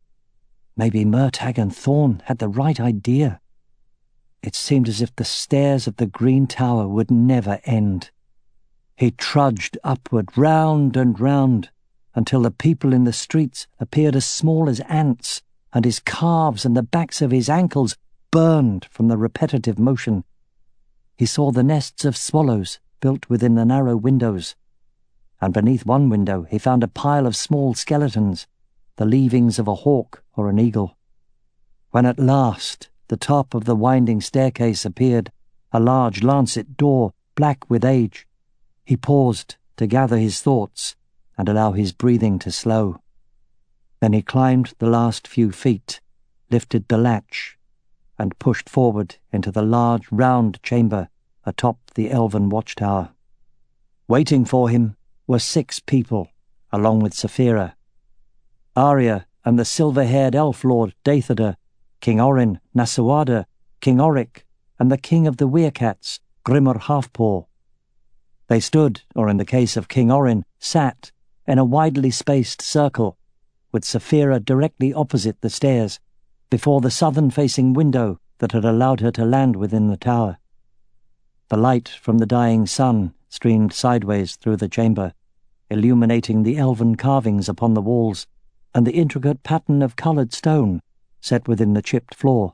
Maybe Murtagh and Thorn had the right idea. It seemed as if the stairs of the Green Tower would never end. He trudged upward, round and round, until the people in the streets appeared as small as ants, and his calves and the backs of his ankles burned from the repetitive motion. He saw the nests of swallows built within the narrow windows, and beneath one window he found a pile of small skeletons, the leavings of a hawk or an eagle. When at last the top of the winding staircase appeared, a large lancet door, black with age, he paused to gather his thoughts and allow his breathing to slow. Then he climbed the last few feet, lifted the latch, and pushed forward into the large round chamber atop the elven watchtower. Waiting for him were six people, along with Saphira. Arya and the silver-haired elf lord Dathada, King Orin, Nasuada, King Oric, and the king of the Weircats, Grimmer Halfpaw. They stood, or in the case of King Orin, sat, in a widely spaced circle, with Saphira directly opposite the stairs, before the southern-facing window that had allowed her to land within the tower. The light from the dying sun streamed sideways through the chamber, illuminating the elven carvings upon the walls and the intricate pattern of coloured stone set within the chipped floor.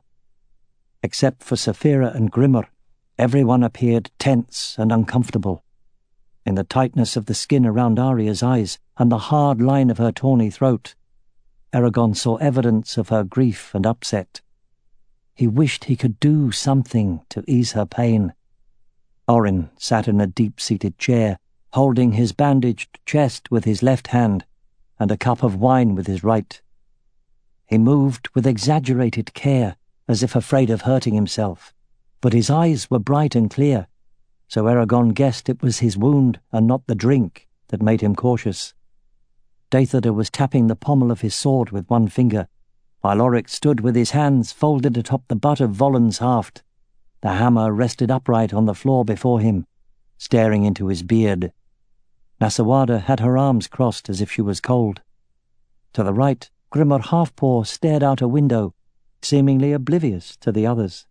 Except for Saphira and Grimmer, everyone appeared tense and uncomfortable. In the tightness of the skin around Arya's eyes and the hard line of her tawny throat, Eragon saw evidence of her grief and upset. He wished he could do something to ease her pain. Orin sat in a deep-seated chair, holding his bandaged chest with his left hand and a cup of wine with his right. He moved with exaggerated care, as if afraid of hurting himself, but his eyes were bright and clear, so Eragon guessed it was his wound and not the drink that made him cautious. Dathada was tapping the pommel of his sword with one finger, while Oric stood with his hands folded atop the butt of Volan's haft. The hammer rested upright on the floor before him, staring into his beard. Nasuada had her arms crossed as if she was cold. To the right, Grimmer Halfpaw stared out a window, seemingly oblivious to the others.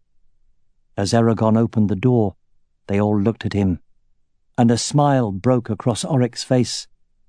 As Eragon opened the door, they all looked at him, and a smile broke across Oric's face.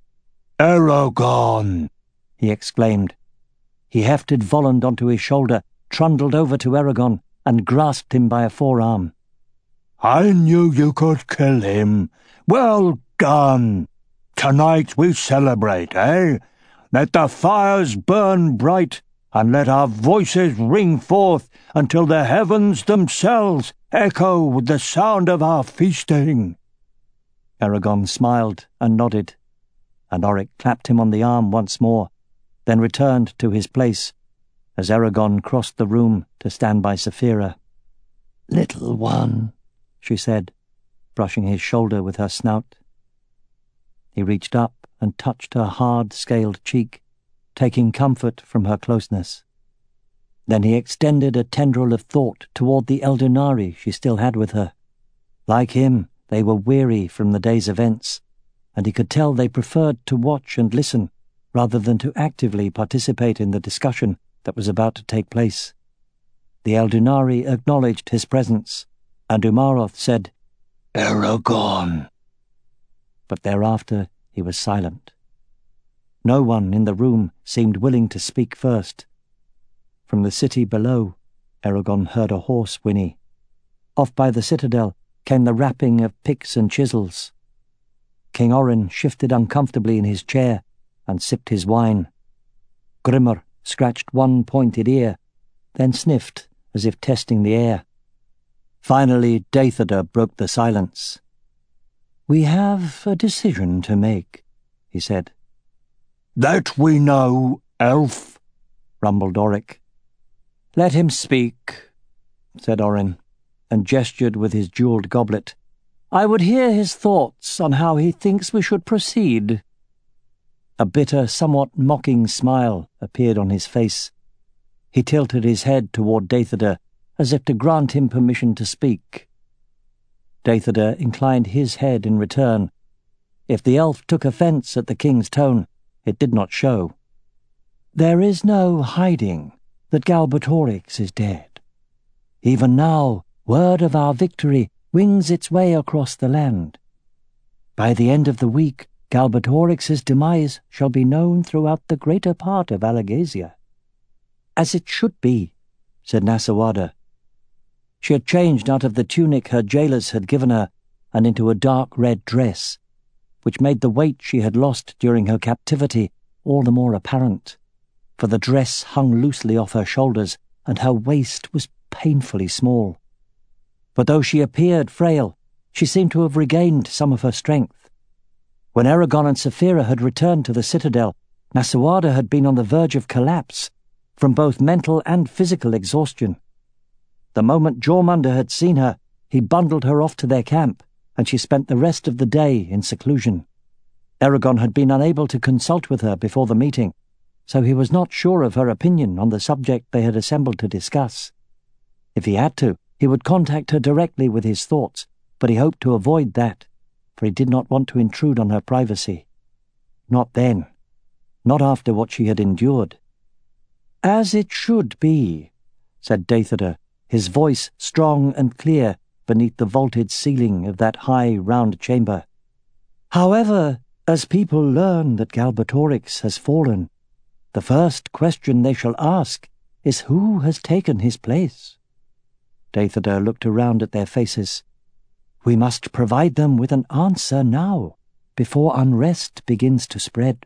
"Eragon!" he exclaimed. He hefted Voland onto his shoulder, trundled over to Eragon, and grasped him by a forearm. "I knew you could kill him. Well done! Tonight we celebrate, eh? Let the fires burn bright, and let our voices ring forth until the heavens themselves echo with the sound of our feasting." Eragon smiled and nodded, and Oric clapped him on the arm once more, then returned to his place as Eragon crossed the room to stand by Saphira. "Little one," she said, brushing his shoulder with her snout. He reached up and touched her hard, scaled cheek, taking comfort from her closeness. Then he extended a tendril of thought toward the Eldunari she still had with her. Like him, they were weary from the day's events, and he could tell they preferred to watch and listen rather than to actively participate in the discussion that was about to take place. The Eldunari acknowledged his presence, and Umaroth said, "Eragon." But thereafter he was silent. No one in the room seemed willing to speak first. From the city below, Eragon heard a horse whinny. Off by the citadel came the rapping of picks and chisels. King Orin shifted uncomfortably in his chair and sipped his wine. Grimmer scratched one pointed ear, then sniffed as if testing the air. Finally, Deithida broke the silence. "We have a decision to make," he said. "That we know, elf," rumbled Oric. "Let him speak," said Orin, and gestured with his jewelled goblet. "I would hear his thoughts on how he thinks we should proceed." A bitter, somewhat mocking smile appeared on his face. He tilted his head toward Deithida, as if to grant him permission to speak. Deithida inclined his head in return. If the elf took offence at the king's tone, it did not show. "There is no hiding that Galbatorix is dead. Even now, word of our victory wings its way across the land. By the end of the week, Galbatorix's demise shall be known throughout the greater part of Alagasia." "As it should be," said Nasawada. She had changed out of the tunic her jailers had given her and into a dark red dress, which made the weight she had lost during her captivity all the more apparent, for the dress hung loosely off her shoulders and her waist was painfully small. But though she appeared frail, she seemed to have regained some of her strength. When Eragon and Saphira had returned to the citadel, Nasawada had been on the verge of collapse, from both mental and physical exhaustion. The moment Jormungandr had seen her, he bundled her off to their camp, and she spent the rest of the day in seclusion. Eragon had been unable to consult with her before the meeting, so he was not sure of her opinion on the subject they had assembled to discuss. If he had to, he would contact her directly with his thoughts, but he hoped to avoid that, for he did not want to intrude on her privacy. Not then. Not after what she had endured. "As it should be," said Deithida, his voice strong and clear beneath the vaulted ceiling of that high, round chamber. "However, as people learn that Galbatorix has fallen, the first question they shall ask is who has taken his place." Deithida looked around at their faces. "We must provide them with an answer now, before unrest begins to spread.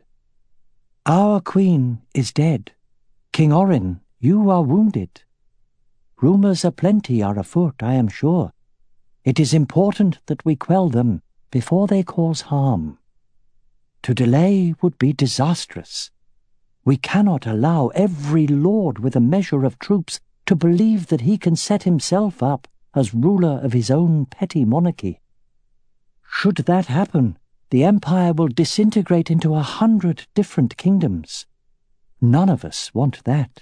Our queen is dead. King Orin, you are wounded. Rumours aplenty are afoot, I am sure. It is important that we quell them before they cause harm. To delay would be disastrous. We cannot allow every lord with a measure of troops to believe that he can set himself up as ruler of his own petty monarchy. Should that happen, the empire will disintegrate into a hundred different kingdoms. None of us want that.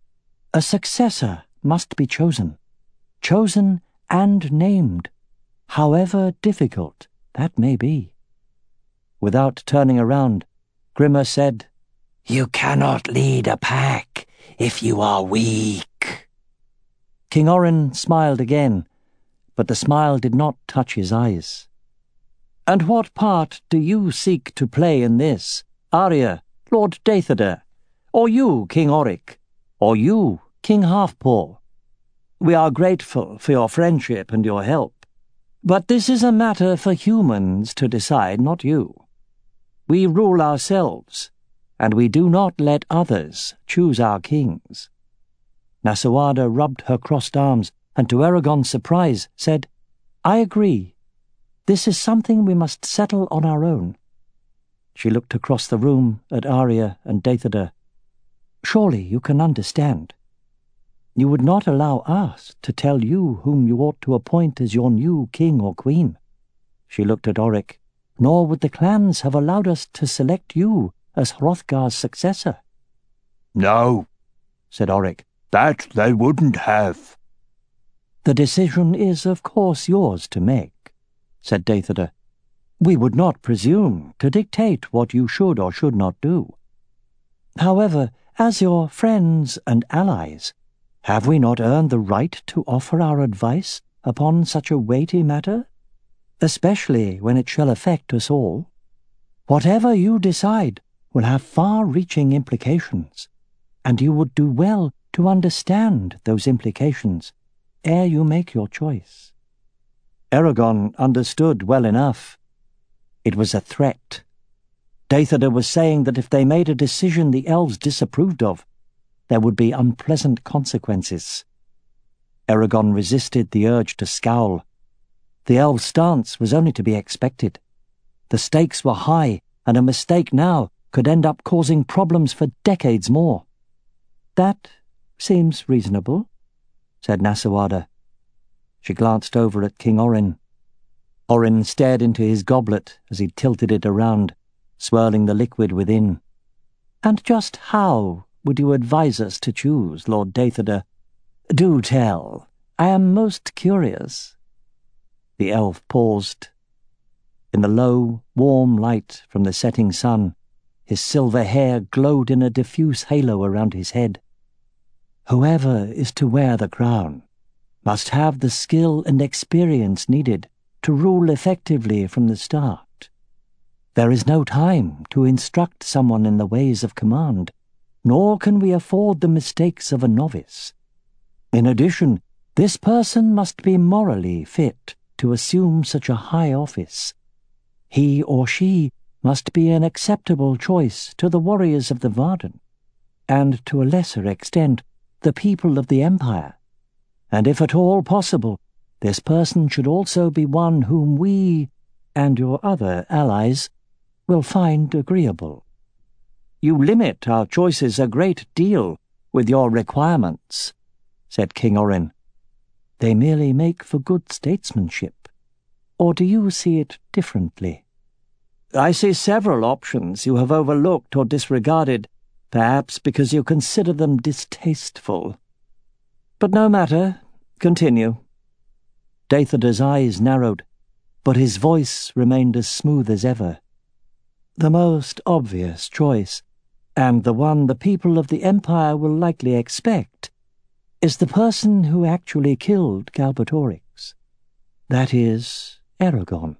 A successor must be chosen, chosen and named, however difficult that may be." Without turning around, Grimmer said, "You cannot lead a pack if you are weak." King Orin smiled again, but the smile did not touch his eyes. "And what part do you seek to play in this, Arya, Lord Deithida, or you, King Oric, or you, King Halfpaw? We are grateful for your friendship and your help, but this is a matter for humans to decide, not you. We rule ourselves, and we do not let others choose our kings." Nasawada rubbed her crossed arms, and to Eragon's surprise said, "I agree. This is something we must settle on our own." She looked across the room at Arya and Deithada. "Surely you can understand. You would not allow us to tell you whom you ought to appoint as your new king or queen." She looked at Oric. "Nor would the clans have allowed us to select you as Hrothgar's successor." "No," said Oric, "that they wouldn't have." "The decision is, of course, yours to make," said Deithada. "We would not presume to dictate what you should or should not do. However, as your friends and allies, have we not earned the right to offer our advice upon such a weighty matter, especially when it shall affect us all? Whatever you decide will have far-reaching implications, and you would do well to understand those implications ere you make your choice." Eragon understood well enough. It was a threat. Deithada was saying that if they made a decision the elves disapproved of, there would be unpleasant consequences. Eragon resisted the urge to scowl. The elves' stance was only to be expected. The stakes were high, and a mistake now could end up causing problems for decades more. "That seems reasonable," said Nasawada. She glanced over at King Orin. Orin stared into his goblet as he tilted it around, swirling the liquid within. "And just how would you advise us to choose, Lord Deithada? Do tell. I am most curious." The elf paused. In the low, warm light from the setting sun, his silver hair glowed in a diffuse halo around his head. "Whoever is to wear the crown must have the skill and experience needed to rule effectively from the start. There is no time to instruct someone in the ways of command, nor can we afford the mistakes of a novice. In addition, this person must be morally fit to assume such a high office. He or she must be an acceptable choice to the warriors of the Varden, and to a lesser extent the people of the Empire. And if at all possible, this person should also be one whom we, and your other allies, will find agreeable." "You limit our choices a great deal with your requirements," said King Orin. "They merely make for good statesmanship. Or do you see it differently?" "I see several options you have overlooked or disregarded, perhaps because you consider them distasteful. But no matter, continue." Deithada's eyes narrowed, but his voice remained as smooth as ever. "The most obvious choice, and the one the people of the Empire will likely expect, is the person who actually killed Galbatorix. That is, Eragon."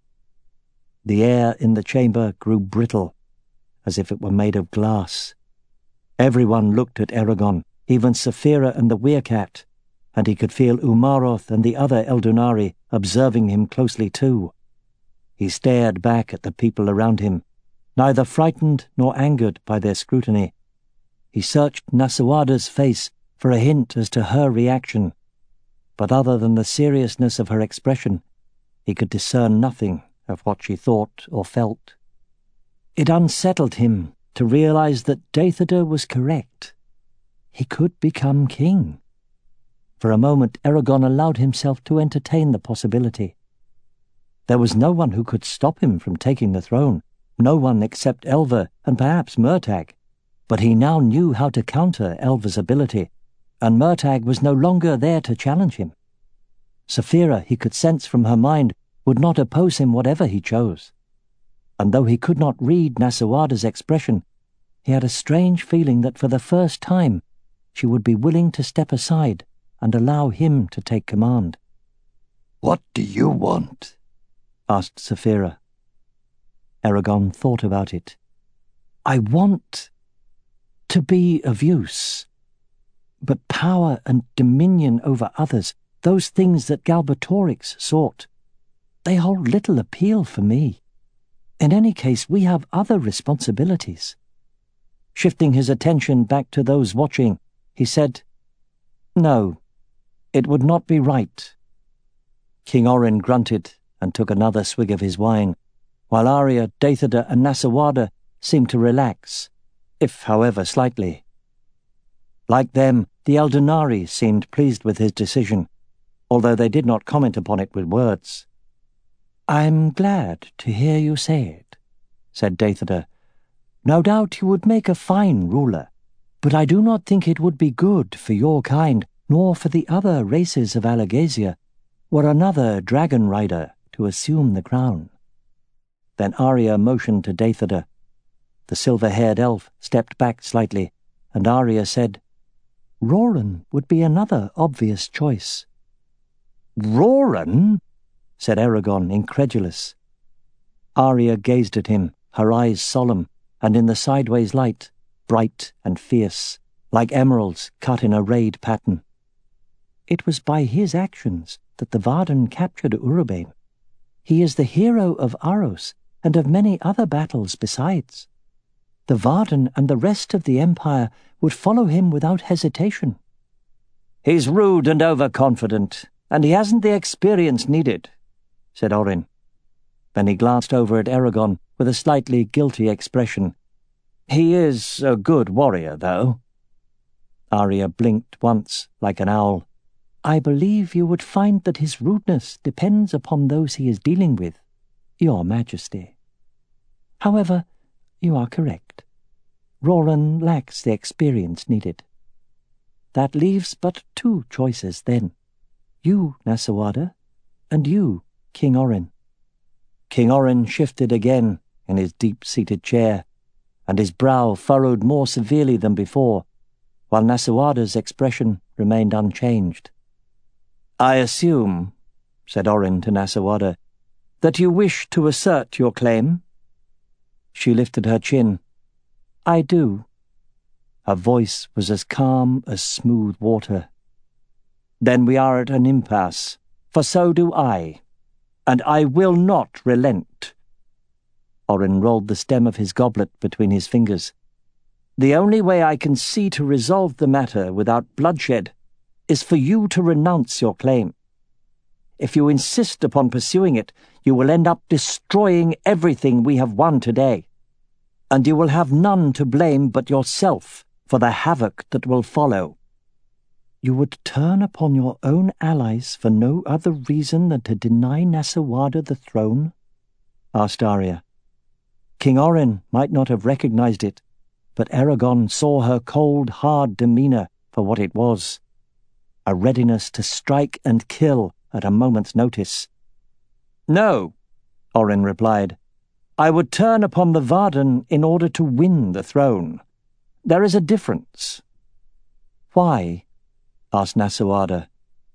The air in the chamber grew brittle, as if it were made of glass. Everyone looked at Eragon, even Saphira and the Weircat, and he could feel Umaroth and the other Eldunari observing him closely too. He stared back at the people around him, neither frightened nor angered by their scrutiny. He searched Nasawada's face for a hint as to her reaction, but other than the seriousness of her expression, he could discern nothing of what she thought or felt. It unsettled him to realize that Deithada was correct. He could become king. For a moment Eragon allowed himself to entertain the possibility. There was no one who could stop him from taking the throne, no one except Elva and perhaps Murtagh, but he now knew how to counter Elva's ability, and Murtagh was no longer there to challenge him. Saphira, he could sense from her mind, would not oppose him whatever he chose. And though he could not read Nasawada's expression, he had a strange feeling that for the first time she would be willing to step aside and allow him to take command. "What do you want?" asked Saphira. Eragon thought about it. "I want to be of use. But power and dominion over others, those things that Galbatorix sought, they hold little appeal for me. In any case, we have other responsibilities." Shifting his attention back to those watching, he said, "No, it would not be right." King Orin grunted and took another swig of his wine, while Arya, Deirdre, and Nasawada seemed to relax, if, however, slightly. Like them, the Eldonari seemed pleased with his decision, although they did not comment upon it with words. "I'm glad to hear you say it," said Deirdre. "No doubt you would make a fine ruler, but I do not think it would be good for your kind, nor for the other races of Alagasia, were another dragon rider to assume the crown." Then Arya motioned to Deirdre. The silver-haired elf stepped back slightly, and Arya said, "Roran would be another obvious choice." "Roran?" said Eragon, incredulous. Arya gazed at him, her eyes solemn, and in the sideways light, bright and fierce, like emeralds cut in a raid pattern. "It was by his actions that the Varden captured Urubane. He is the hero of Aros and of many other battles besides. The Varden and the rest of the Empire would follow him without hesitation." "He's rude and overconfident, and he hasn't the experience needed," said Orin. Then he glanced over at Eragon with a slightly guilty expression. "He is a good warrior, though." Arya blinked once, like an owl. "I believe you would find that his rudeness depends upon those he is dealing with, Your Majesty. However, you are correct. Roran lacks the experience needed. That leaves but two choices, then. You, Nasawada, and you, King Orin." King Orin shifted again in his deep-seated chair, and his brow furrowed more severely than before, while Nasawada's expression remained unchanged. "I assume," said Orin to Nasawada, "that you wish to assert your claim?" She lifted her chin. "I do." Her voice was as calm as smooth water. "Then we are at an impasse, for so do I, and I will not relent." Orin rolled the stem of his goblet between his fingers. "The only way I can see to resolve the matter without bloodshed is for you to renounce your claim. If you insist upon pursuing it, you will end up destroying everything we have won today, and you will have none to blame but yourself for the havoc that will follow." "You would turn upon your own allies for no other reason than to deny Nasawada the throne?" asked Arya. King Orin might not have recognized it, but Eragon saw her cold, hard demeanor for what it was, a readiness to strike and kill at a moment's notice. "No," Orin replied. "I would turn upon the Varden in order to win the throne. There is a difference." "Why?" asked Nasawada.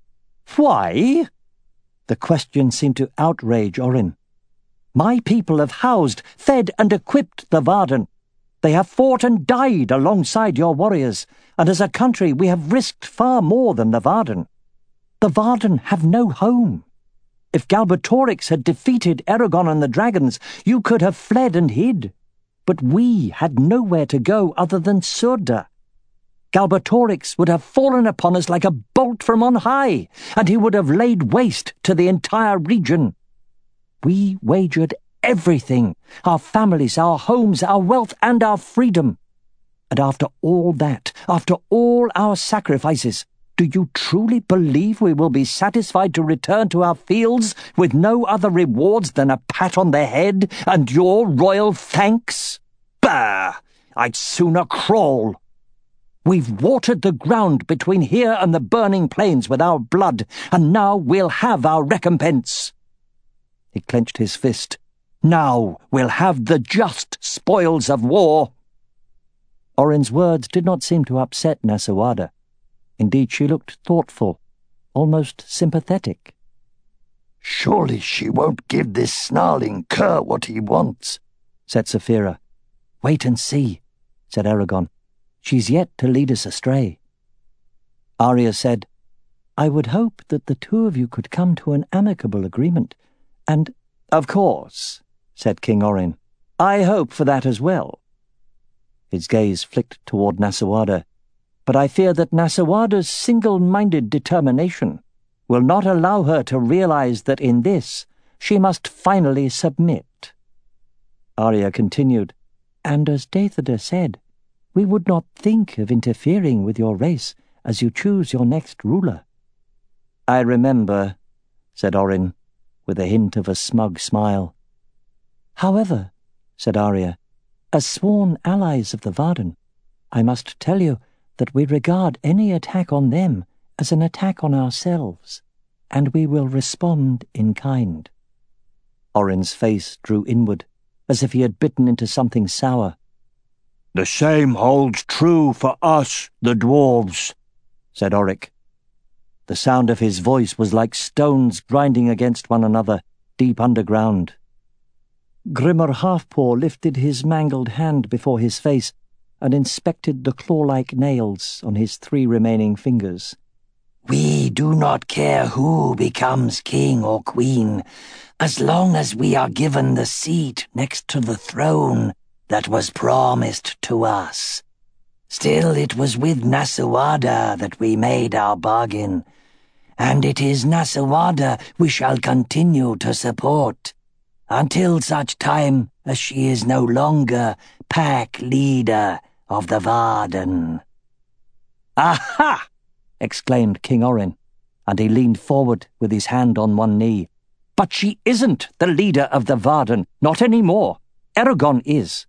"Why?" The question seemed to outrage Orin. "My people have housed, fed, and equipped the Varden. They have fought and died alongside your warriors, and as a country we have risked far more than the Varden. The Varden have no home. If Galbatorix had defeated Eragon and the dragons, you could have fled and hid. But we had nowhere to go other than Surda. Galbatorix would have fallen upon us like a bolt from on high, and he would have laid waste to the entire region. We wagered everything, our families, our homes, our wealth, and our freedom. And after all that, after all our sacrifices, do you truly believe we will be satisfied to return to our fields with no other rewards than a pat on the head and your royal thanks? Bah! I'd sooner crawl. We've watered the ground between here and the burning plains with our blood, and now we'll have our recompense." He clenched his fist. "Now we'll have the just spoils of war." Orin's words did not seem to upset Nasawada. Indeed, she looked thoughtful, almost sympathetic. "Surely she won't give this snarling cur what he wants," said Saphira. "Wait and see," said Eragon. "She's yet to lead us astray." Arya said, "I would hope that the two of you could come to an amicable agreement, and—" "Of course," said King Orin. "I hope for that as well." His gaze flicked toward Nasawada, but I fear that Nasawada's single-minded determination will not allow her to realize that in this she must finally submit. Arya continued, "And as Deirdre said, we would not think of interfering with your race as you choose your next ruler." "I remember," said Orrin, with a hint of a smug smile. "However," said Arya, "as sworn allies of the Varden, I must tell you that we regard any attack on them as an attack on ourselves, and we will respond in kind." Orrin's face drew inward, as if he had bitten into something sour. "The same holds true for us, the dwarves," said Oric. The sound of his voice was like stones grinding against one another, deep underground. Grimmer Halfpaw lifted his mangled hand before his face and inspected the claw-like nails on his three remaining fingers. "We do not care who becomes king or queen, as long as we are given the seat next to the throne that was promised to us. Still, it was with Nasawada that we made our bargain, and it is Nasawada we shall continue to support, until such time as she is no longer pack leader of the Varden." "Aha!" exclaimed King Orrin, and he leaned forward with his hand on one knee. "But she isn't the leader of the Varden, not any more. Eragon is."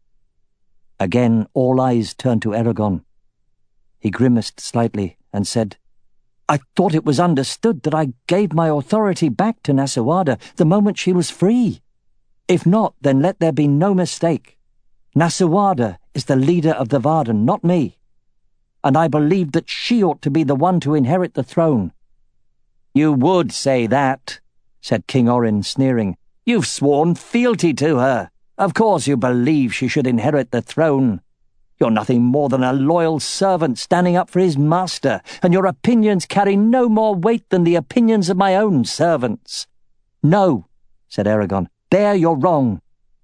Again all eyes turned to Eragon. He grimaced slightly and said, "I thought it was understood that I gave my authority back to Nasawada the moment she was free. If not, then let there be no mistake. Nasawada is the leader of the Varden, not me. And I believe that she ought to be the one to inherit the throne." "You would say that," said King Orrin, sneering. "You've sworn fealty to her. Of course you believe she should inherit the throne. You're nothing more than a loyal servant standing up for his master, and your opinions carry no more weight than the opinions of my own servants." "No," said Eragon, "there you're wrong.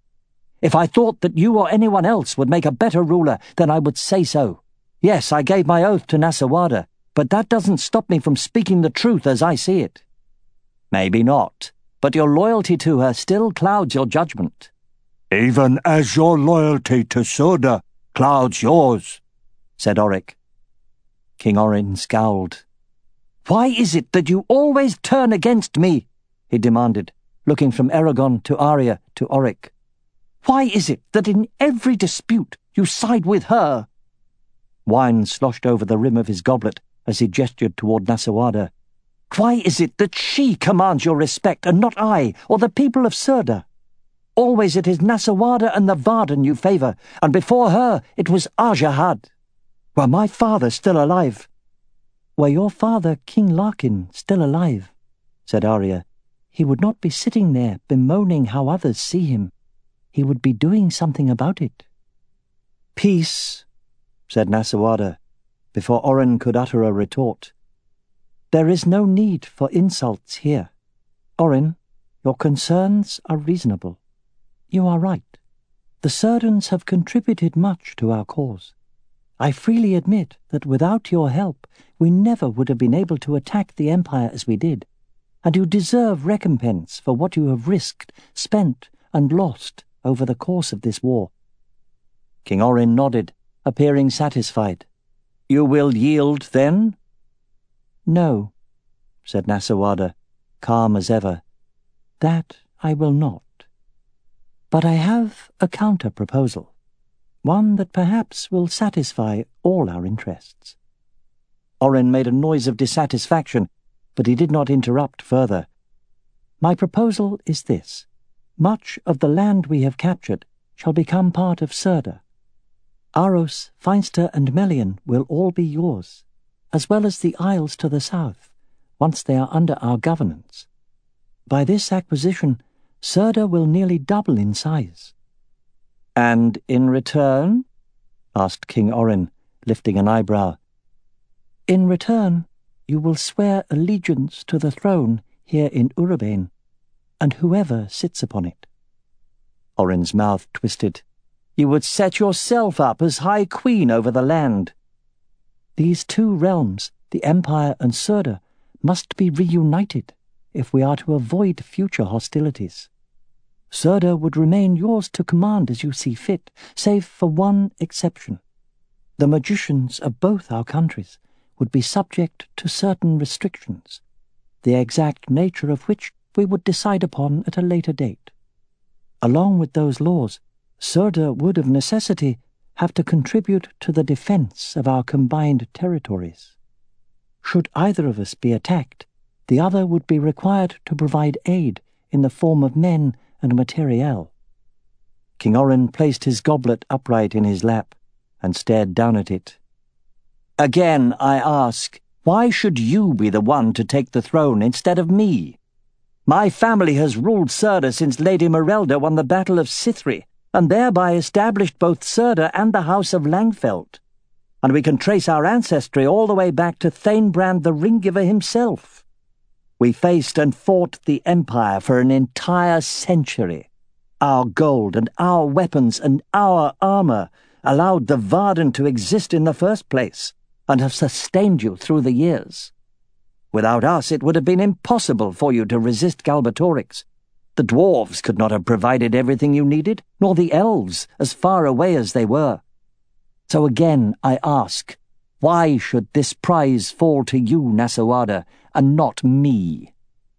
If I thought that you or anyone else would make a better ruler, then I would say so. Yes, I gave my oath to Nasawada, but that doesn't stop me from speaking the truth as I see it." "Maybe not, but your loyalty to her still clouds your judgment." "Even as your loyalty to Soda clouds yours," said Oric. King Orrin scowled. "Why is it that you always turn against me?" he demanded, looking from Eragon to Arya to Oric. "Why is it that in every dispute you side with her?" Wine sloshed over the rim of his goblet as he gestured toward Nasawada. "Why is it that she commands your respect and not I or the people of Surda? Always it is Nasawada and the Varden you favour, and before her it was Ajahad. Were my father still alive—" "Were your father, King Larkin, still alive," said Arya, "he would not be sitting there bemoaning how others see him. He would be doing something about it." "Peace," said Nasawada, before Orrin could utter a retort. "There is no need for insults here. Orrin, your concerns are reasonable. You are right. The Surdans have contributed much to our cause. I freely admit that without your help we never would have been able to attack the Empire as we did, and you deserve recompense for what you have risked, spent, and lost over the course of this war." King Orrin nodded, appearing satisfied. "You will yield, then?" "No," said Nasawada, calm as ever. "That I will not. But I have a counter-proposal, one that perhaps will satisfy all our interests." Orrin made a noise of dissatisfaction, but he did not interrupt further. "My proposal is this. Much of the land we have captured shall become part of Surda. Aros, Feinster, and Melian will all be yours, as well as the isles to the south, once they are under our governance. By this acquisition, Surda will nearly double in size." "And in return?" asked King Orrin, lifting an eyebrow. "In return, you will swear allegiance to the throne here in Urabane, and whoever sits upon it." Orrin's mouth twisted. "You would set yourself up as High Queen over the land." "These two realms, the Empire and Surda, must be reunited," if we are to avoid future hostilities. Surda would remain yours to command as you see fit, save for one exception. The magicians of both our countries would be subject to certain restrictions, the exact nature of which we would decide upon at a later date. Along with those laws, Surda would of necessity have to contribute to the defense of our combined territories. Should either of us be attacked, the other would be required to provide aid in the form of men and materiel. King Orrin placed his goblet upright in his lap and stared down at it. Again, I ask, why should you be the one to take the throne instead of me? My family has ruled Surda since Lady Merelda won the Battle of Sithri, and thereby established both Surda and the House of Langfeld. And we can trace our ancestry all the way back to Thanebrand the Ringgiver himself. We faced and fought the Empire for an entire century. Our gold and our weapons and our armor allowed the Varden to exist in the first place, and have sustained you through the years. Without us, it would have been impossible for you to resist Galbatorix. The dwarves could not have provided everything you needed, nor the elves, as far away as they were. So again I ask, why should this prize fall to you, Nasawada, and not me?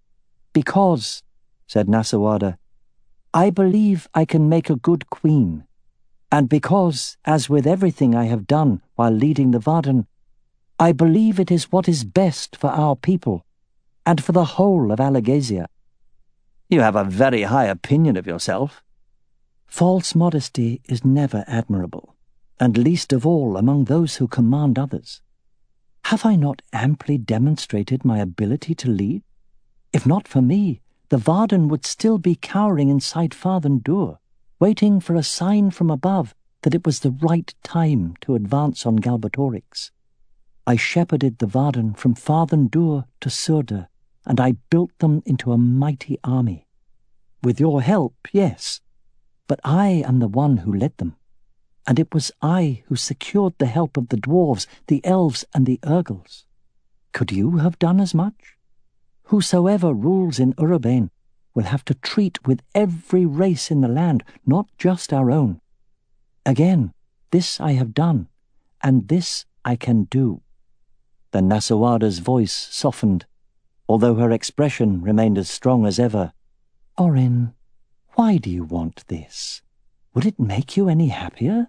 Because, said Nasawada, I believe I can make a good queen, and because, as with everything I have done while leading the Varden, I believe it is what is best for our people, and for the whole of Alagasia. You have a very high opinion of yourself. False modesty is never admirable, and least of all among those who command others. Have I not amply demonstrated my ability to lead? If not for me, the Varden would still be cowering inside Farthen Dûr, waiting for a sign from above that it was the right time to advance on Galbatorix. I shepherded the Varden from Farthen Dûr to Surda, and I built them into a mighty army. With your help, yes, but I am the one who led them, and it was I who secured the help of the dwarves, the elves, and the Urgles. Could you have done as much? Whosoever rules in Urabane will have to treat with every race in the land, not just our own. Again, this I have done, and this I can do. Then Nasawada's voice softened, although her expression remained as strong as ever. Orrin, why do you want this? Would it make you any happier?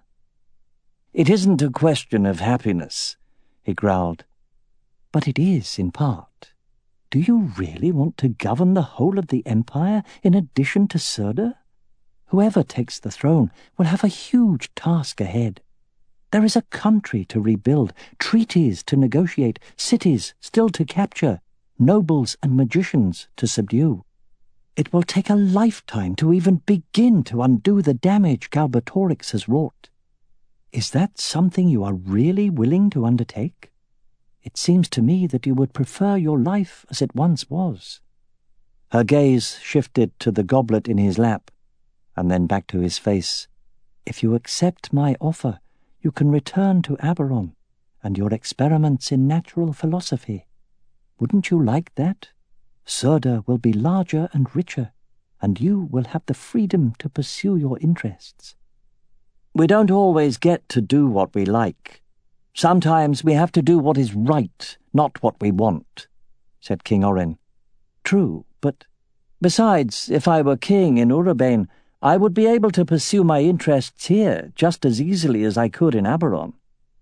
It isn't a question of happiness, he growled. But it is, in part. Do you really want to govern the whole of the Empire in addition to Surda? Whoever takes the throne will have a huge task ahead. There is a country to rebuild, treaties to negotiate, cities still to capture, nobles and magicians to subdue. It will take a lifetime to even begin to undo the damage Galbatorix has wrought. Is that something you are really willing to undertake? It seems to me that you would prefer your life as it once was. Her gaze shifted to the goblet in his lap, and then back to his face. If you accept my offer, you can return to Aberon and your experiments in natural philosophy. Wouldn't you like that? Surda will be larger and richer, and you will have the freedom to pursue your interests. We don't always get to do what we like. Sometimes we have to do what is right, not what we want, said King Orrin. True, but besides, if I were king in Urabane, I would be able to pursue my interests here just as easily as I could in Aberon.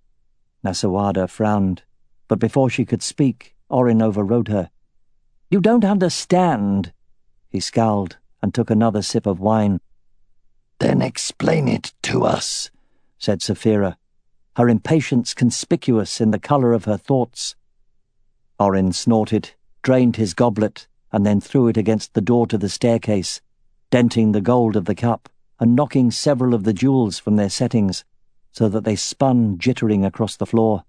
Nasawada frowned, but before she could speak, Orrin overrode her. You don't understand. He scowled and took another sip of wine. Then explain it to us, said Saphira, her impatience conspicuous in the colour of her thoughts. Orrin snorted, drained his goblet, and then threw it against the door to the staircase, denting the gold of the cup and knocking several of the jewels from their settings, so that they spun jittering across the floor.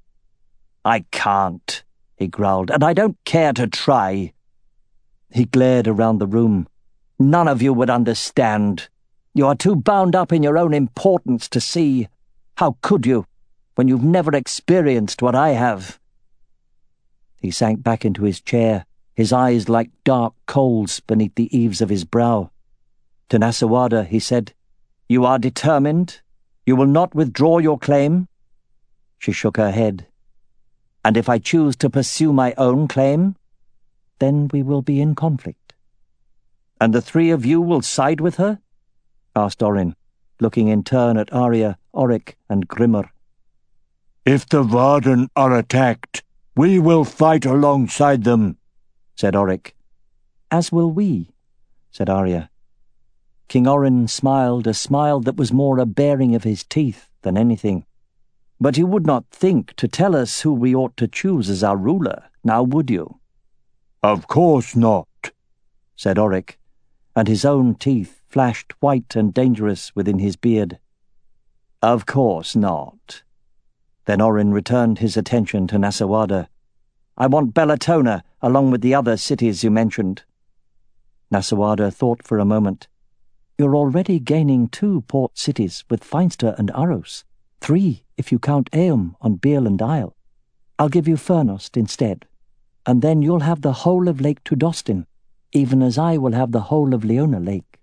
I can't, he growled, and I don't care to try. He glared around the room. None of you would understand. You are too bound up in your own importance to see. How could you, when you've never experienced what I have? He sank back into his chair, his eyes like dark coals beneath the eaves of his brow. To Nasawada he said, "You are determined? You will not withdraw your claim?" She shook her head. "And if I choose to pursue my own claim, then we will be in conflict." "And the three of you will side with her?" asked Orin, looking in turn at Arya, Oric, and Grimmer. "If the Varden are attacked, we will fight alongside them," said Oric. "As will we," said Arya. King Orin smiled a smile that was more a baring of his teeth than anything. "But you would not think to tell us who we ought to choose as our ruler, now would you?" "Of course not," said Oric, and his own teeth flashed white and dangerous within his beard. "Of course not." Then Orin returned his attention to Nasawada. "I want Bellatona, along with the other cities you mentioned." Nasawada thought for a moment. "You're already gaining two port cities with Feinster and Aros. Three, if you count Eum on Beerland Isle. I'll give you Furnost instead, and then you'll have the whole of Lake Tudostin, even as I will have the whole of Leona Lake."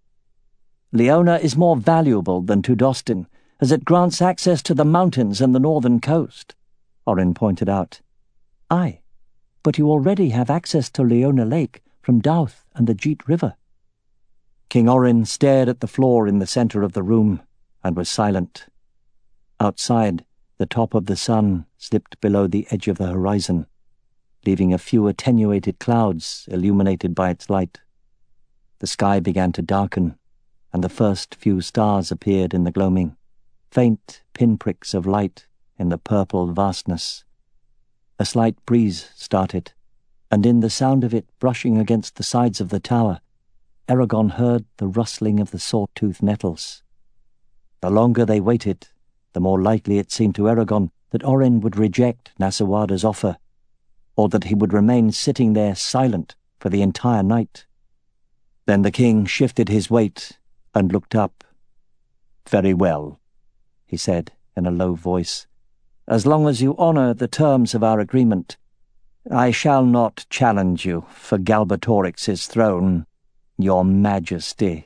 "Leona is more valuable than Tudostin, as it grants access to the mountains and the northern coast," Orin pointed out. "Aye, but you already have access to Leona Lake from Douth and the Jeet River." King Orin stared at the floor in the centre of the room and was silent. Outside, the top of the sun slipped below the edge of the horizon, leaving a few attenuated clouds illuminated by its light. The sky began to darken, and the first few stars appeared in the gloaming, faint pinpricks of light in the purple vastness. A slight breeze started, and in the sound of it brushing against the sides of the tower, Eragon heard the rustling of the sawtooth nettles. The longer they waited, the more likely it seemed to Eragon that Orin would reject Nasawada's offer, or that he would remain sitting there silent for the entire night. Then the king shifted his weight and looked up. "Very well," he said in a low voice. "As long as you honour the terms of our agreement, I shall not challenge you for Galbatorix's throne, your majesty."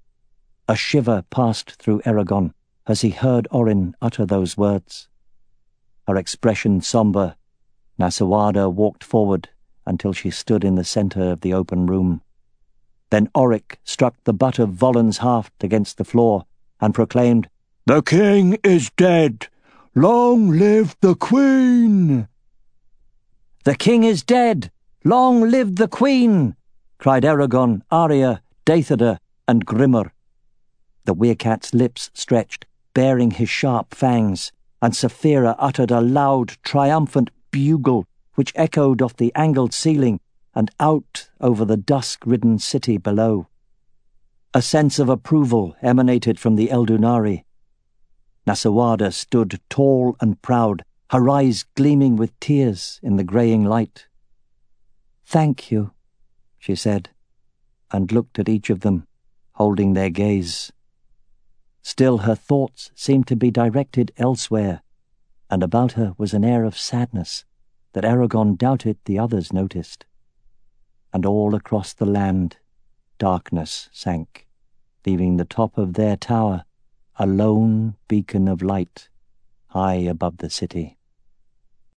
A shiver passed through Eragon as he heard Orin utter those words. Her expression sombre, Nasawada walked forward until she stood in the centre of the open room. Then Oric struck the butt of Volan's haft against the floor and proclaimed, "The king is dead! Long live the queen!" "The king is dead! Long live the queen!" cried Eragon, Arya, Deithada, and Grimmer. The weircat's lips stretched, baring his sharp fangs, and Saphira uttered a loud, triumphant bugle which echoed off the angled ceiling and out over the dusk-ridden city below. A sense of approval emanated from the Eldunari. Nasawada stood tall and proud, her eyes gleaming with tears in the greying light. "Thank you," she said, and looked at each of them, holding their gaze. Still her thoughts seemed to be directed elsewhere, and about her was an air of sadness that Eragon doubted the others noticed. And all across the land darkness sank, leaving the top of their tower a lone beacon of light high above the city.